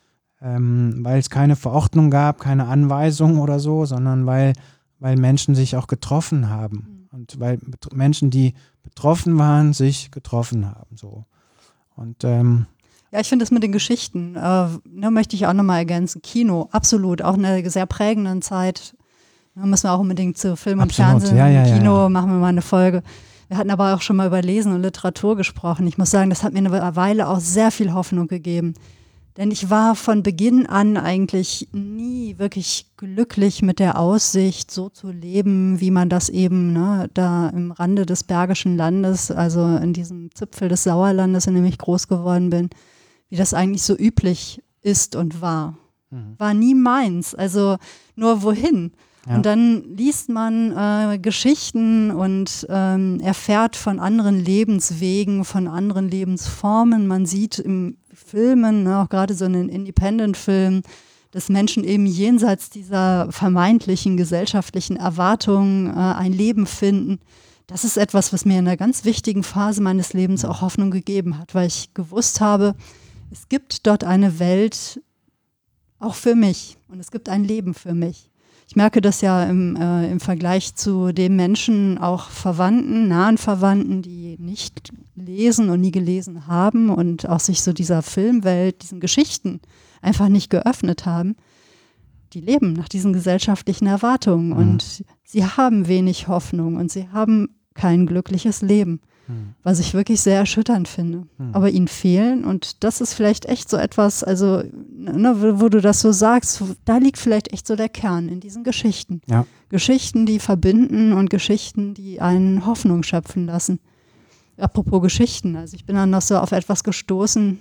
ähm, weil es keine Verordnung gab, keine Anweisung oder so, sondern weil, weil Menschen sich auch getroffen haben. Mhm. Und weil bet- Menschen, die betroffen waren, sich getroffen haben. So. Und ähm, ja, ich finde das mit den Geschichten, äh, ne, möchte ich auch nochmal ergänzen. Kino, absolut, auch in einer sehr prägenden Zeit. Da müssen wir auch unbedingt zu Film und Absolut. Fernsehen, Ja, ja, Kino, ja, ja. machen wir mal eine Folge. Wir hatten aber auch schon mal über Lesen und Literatur gesprochen. Ich muss sagen, das hat mir eine Weile auch sehr viel Hoffnung gegeben. Denn ich war von Beginn an eigentlich nie wirklich glücklich mit der Aussicht, so zu leben, wie man das eben ne, da im Rande des Bergischen Landes, also in diesem Zipfel des Sauerlandes, in dem ich groß geworden bin, wie das eigentlich so üblich ist und war. Mhm. War nie meins, also nur wohin. Ja. Und dann liest man äh, Geschichten und ähm, erfährt von anderen Lebenswegen, von anderen Lebensformen. Man sieht im Filmen, ne, auch gerade so in den Independent-Filmen, dass Menschen eben jenseits dieser vermeintlichen gesellschaftlichen Erwartungen äh, ein Leben finden. Das ist etwas, was mir in einer ganz wichtigen Phase meines Lebens auch Hoffnung gegeben hat, weil ich gewusst habe, es gibt dort eine Welt auch für mich und es gibt ein Leben für mich. Ich merke das ja im, äh, im Vergleich zu den Menschen, auch Verwandten, nahen Verwandten, die nicht lesen und nie gelesen haben und auch sich so dieser Filmwelt, diesen Geschichten einfach nicht geöffnet haben. Die leben nach diesen gesellschaftlichen Erwartungen mhm. und sie haben wenig Hoffnung und sie haben kein glückliches Leben, mhm. was ich wirklich sehr erschütternd finde. Mhm. Aber ihnen fehlen und das ist vielleicht echt so etwas, also ne, wo, wo du das so sagst, da liegt vielleicht echt so der Kern in diesen Geschichten. Ja. Geschichten, die verbinden und Geschichten, die einen Hoffnung schöpfen lassen. Apropos Geschichten, also ich bin dann noch so auf etwas gestoßen.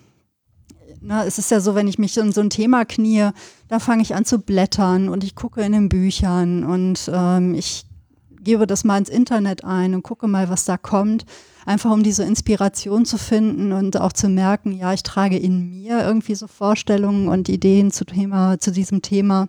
Na, es ist ja so, wenn ich mich in so ein Thema knie, da fange ich an zu blättern und ich gucke in den Büchern und ähm, ich gebe das mal ins Internet ein und gucke mal, was da kommt, einfach um diese Inspiration zu finden und auch zu merken, ja, ich trage in mir irgendwie so Vorstellungen und Ideen zu, Thema, zu diesem Thema.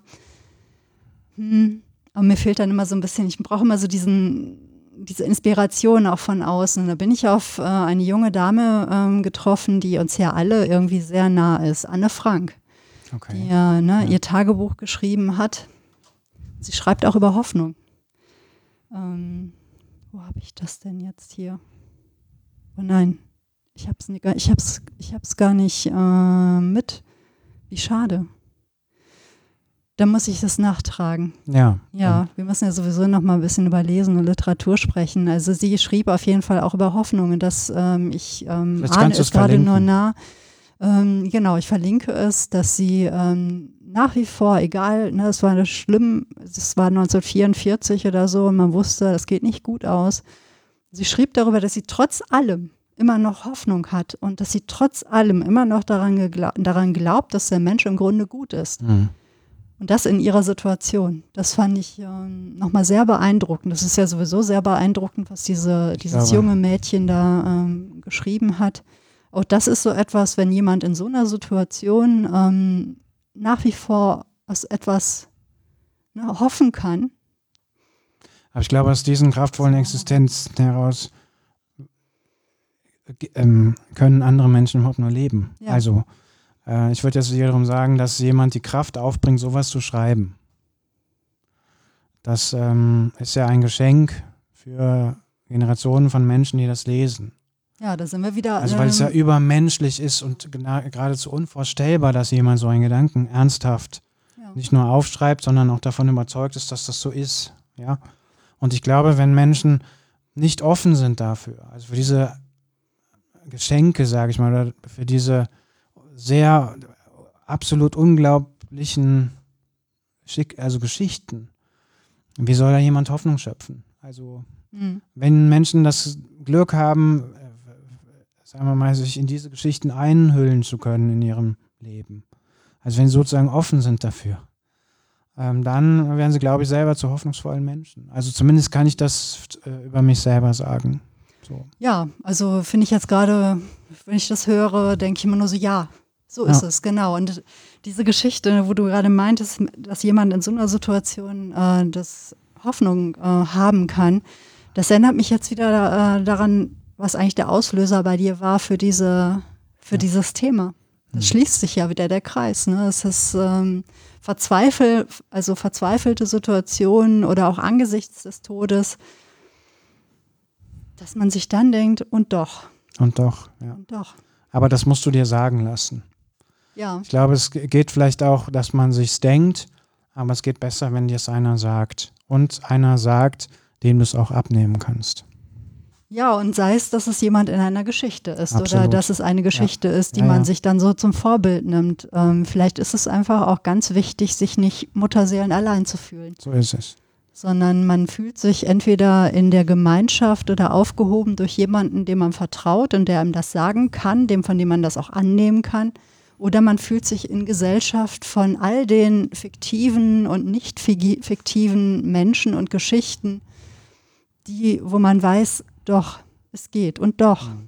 Hm. Aber mir fehlt dann immer so ein bisschen, ich brauche immer so diesen, diese Inspiration auch von außen. Und da bin ich auf äh, eine junge Dame ähm, getroffen, die uns ja alle irgendwie sehr nah ist, Anne Frank, okay. die äh, ne, ja. ihr Tagebuch geschrieben hat. Sie schreibt auch über Hoffnung. Ähm, wo habe ich das denn jetzt hier? Oh nein, ich habe es ich hab's, ich hab's gar nicht äh, mit. Wie schade. Da muss ich das nachtragen. Ja. Ja, wir müssen ja sowieso noch mal ein bisschen über Lesen und Literatur sprechen. Also sie schrieb auf jeden Fall auch über Hoffnungen, dass ähm, ich ähm, ahne es gerade nur nah. Ähm, genau, ich verlinke es, dass sie ähm, nach wie vor, egal, ne, es war schlimm, es war neunzehnhundertvierundvierzig oder so und man wusste, das geht nicht gut aus. Sie schrieb darüber, dass sie trotz allem immer noch Hoffnung hat und dass sie trotz allem immer noch daran, gegla- daran glaubt, dass der Mensch im Grunde gut ist. Mhm. Und das in ihrer Situation. Das fand ich ähm, nochmal sehr beeindruckend. Das ist ja sowieso sehr beeindruckend, was diese, dieses junge Mädchen da ähm, geschrieben hat. Auch das ist so etwas, wenn jemand in so einer Situation ähm, nach wie vor aus etwas ne, hoffen kann. Aber ich glaube, aus diesen kraftvollen Existenzen heraus ähm, können andere Menschen überhaupt nur leben. Ja. Also äh, ich würde jetzt wiederum sagen, dass jemand die Kraft aufbringt, sowas zu schreiben. Das ähm, ist ja ein Geschenk für Generationen von Menschen, die das lesen. Ja, da sind wir wieder. Also weil ähm, es ja übermenschlich ist und gena- geradezu unvorstellbar, dass jemand so einen Gedanken ernsthaft ja. nicht nur aufschreibt, sondern auch davon überzeugt ist, dass das so ist. Ja. Und ich glaube, wenn Menschen nicht offen sind dafür, also für diese Geschenke, sage ich mal, oder für diese sehr absolut unglaublichen Schick, also Geschichten, wie soll da jemand Hoffnung schöpfen? Also mhm. wenn Menschen das Glück haben, sagen wir mal, sich in diese Geschichten einhüllen zu können in ihrem Leben, also wenn sie sozusagen offen sind dafür, ähm, dann werden sie, glaube ich, selber zu hoffnungsvollen Menschen. Also zumindest kann ich das äh, über mich selber sagen. So. Ja, also finde ich jetzt gerade, wenn ich das höre, denke ich immer nur so, ja, So Ja. ist es, genau. Und diese Geschichte, wo du gerade meintest, dass jemand in so einer Situation äh, das Hoffnung äh, haben kann, das erinnert mich jetzt wieder äh, daran, was eigentlich der Auslöser bei dir war für diese, für Ja. dieses Thema. Das Mhm. schließt sich ja wieder der Kreis. Ne? Es ist ähm, verzweifel, also verzweifelte Situationen oder auch angesichts des Todes, dass man sich dann denkt, und doch, Und doch, ja. und doch. Aber das musst du dir sagen lassen. Ja, Ich glaube, es geht vielleicht auch, dass man sich's denkt, aber es geht besser, wenn dir es einer sagt. Und einer sagt, dem du es auch abnehmen kannst. ja, und sei es, dass es jemand in einer Geschichte ist oder Absolut. dass es eine Geschichte ist, die Ja, man ja. sich dann so zum Vorbild nimmt. Ähm, vielleicht ist es einfach auch ganz wichtig, sich nicht Mutterseelen allein zu fühlen, So ist es. sondern man fühlt sich entweder in der Gemeinschaft oder aufgehoben durch jemanden, dem man vertraut und der einem das sagen kann, dem von dem man das auch annehmen kann. Oder man fühlt sich in Gesellschaft von all den fiktiven und nicht figi- fiktiven Menschen und Geschichten, die, wo man weiß, doch, es geht und doch, Mhm.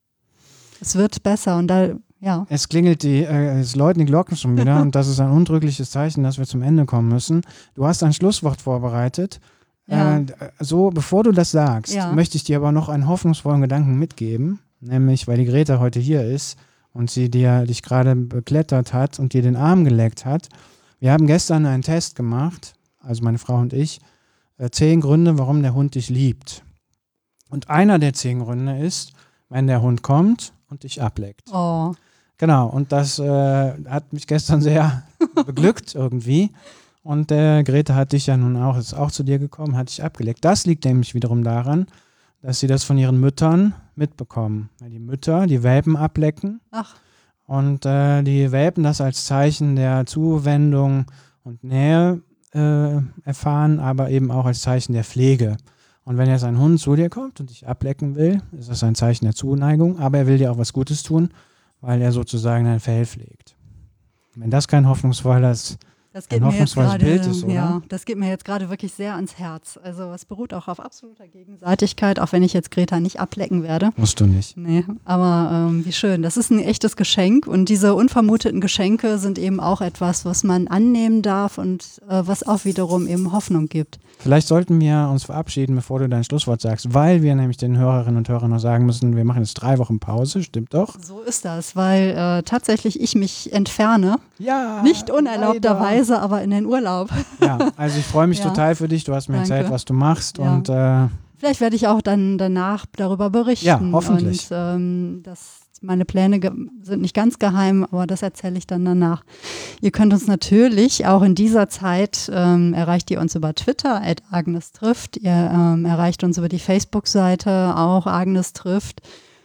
es wird besser und da, ja. Es klingelt die, äh, es läuten die Glocken schon wieder und das ist ein undrückliches Zeichen, dass wir zum Ende kommen müssen. Du hast ein Schlusswort vorbereitet. Ja. Äh, so, bevor du das sagst, Ja. möchte ich dir aber noch einen hoffnungsvollen Gedanken mitgeben, nämlich, weil die Greta heute hier ist und sie dir dich gerade beklettert hat und dir den Arm geleckt hat. Wir haben gestern einen Test gemacht, also meine Frau und ich, äh, zehn Gründe, warum der Hund dich liebt. Und einer der zehn Gründe ist, wenn der Hund kommt und dich ableckt. Oh, Genau, und das äh, hat mich gestern sehr beglückt irgendwie. Und äh, Greta hat dich ja nun auch, ist auch zu dir gekommen, hat dich abgeleckt. Das liegt nämlich wiederum daran, dass sie das von ihren Müttern mitbekommen. Weil die Mütter die Welpen ablecken ach, und äh, die Welpen das als Zeichen der Zuwendung und Nähe äh, erfahren, aber eben auch als Zeichen der Pflege. Und wenn jetzt ein Hund zu dir kommt und dich ablecken will, ist das ein Zeichen der Zuneigung, aber er will dir auch was Gutes tun, weil er sozusagen dein Fell pflegt. Wenn das kein hoffnungsvolles das Ein geht mir jetzt hoffnungsvolles gerade, Bild ist, oder? ja, das geht mir jetzt gerade wirklich sehr ans Herz. Also es beruht auch auf absoluter Gegenseitigkeit, auch wenn ich jetzt Greta nicht ablecken werde. musst du nicht. Nee, aber ähm, wie schön. Das ist ein echtes Geschenk und diese unvermuteten Geschenke sind eben auch etwas, was man annehmen darf und äh, was auch wiederum eben Hoffnung gibt. Vielleicht sollten wir uns verabschieden, bevor du dein Schlusswort sagst, weil wir nämlich den Hörerinnen und Hörern noch sagen müssen, wir machen jetzt drei Wochen Pause, stimmt doch? So ist das, weil äh, tatsächlich ich mich entferne, Ja. nicht unerlaubterweise, aber in den Urlaub. Ja, also ich freue mich Ja. total für dich. Du hast mir Danke. erzählt, was du machst Ja. und äh, Vielleicht werde ich auch dann danach darüber berichten. Ja, hoffentlich. Und ähm, das, meine Pläne ge- sind nicht ganz geheim, aber das erzähle ich dann danach. Ihr könnt uns natürlich auch in dieser Zeit, ähm, erreicht ihr uns über Twitter, at Agnes trifft. Ihr ähm, erreicht uns über die Facebook-Seite, auch Agnes trifft.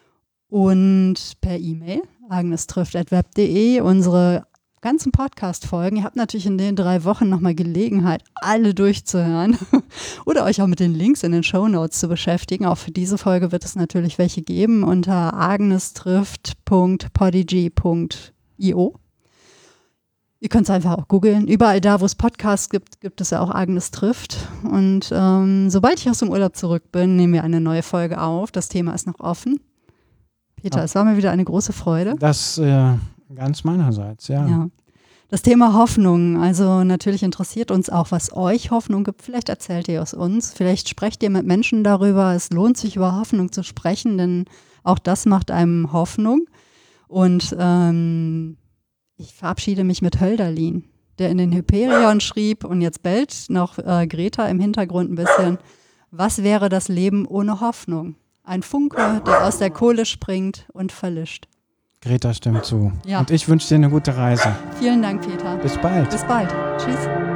Und per E-Mail, agnestrifft at web punkt de. Unsere ganzen Podcast-Folgen. Ihr habt natürlich in den drei Wochen nochmal Gelegenheit, alle durchzuhören oder euch auch mit den Links in den Shownotes zu beschäftigen. Auch für diese Folge wird es natürlich welche geben unter agnestrifft punkt podigy punkt io. Ihr könnt es einfach auch googeln. Überall da, wo es Podcasts gibt, gibt es ja auch Agnes trifft. Und ähm, sobald ich aus dem Urlaub zurück bin, nehmen wir eine neue Folge auf. Das Thema ist noch offen. Peter, Ja. es war mir wieder eine große Freude. das äh, ganz meinerseits, ja. Ja. Das Thema Hoffnung, also natürlich interessiert uns auch, was euch Hoffnung gibt. Vielleicht erzählt ihr es uns, vielleicht sprecht ihr mit Menschen darüber. Es lohnt sich, über Hoffnung zu sprechen, denn auch das macht einem Hoffnung. Und ähm, ich verabschiede mich mit Hölderlin, der in den Hyperion schrieb und jetzt bellt noch äh, Greta im Hintergrund ein bisschen. Was wäre das Leben ohne Hoffnung? Ein Funke, der aus der Kohle springt und verlischt. Greta stimmt zu. Ja. Und ich wünsche dir eine gute Reise. Vielen Dank, Peter. Bis bald. Bis bald. Tschüss.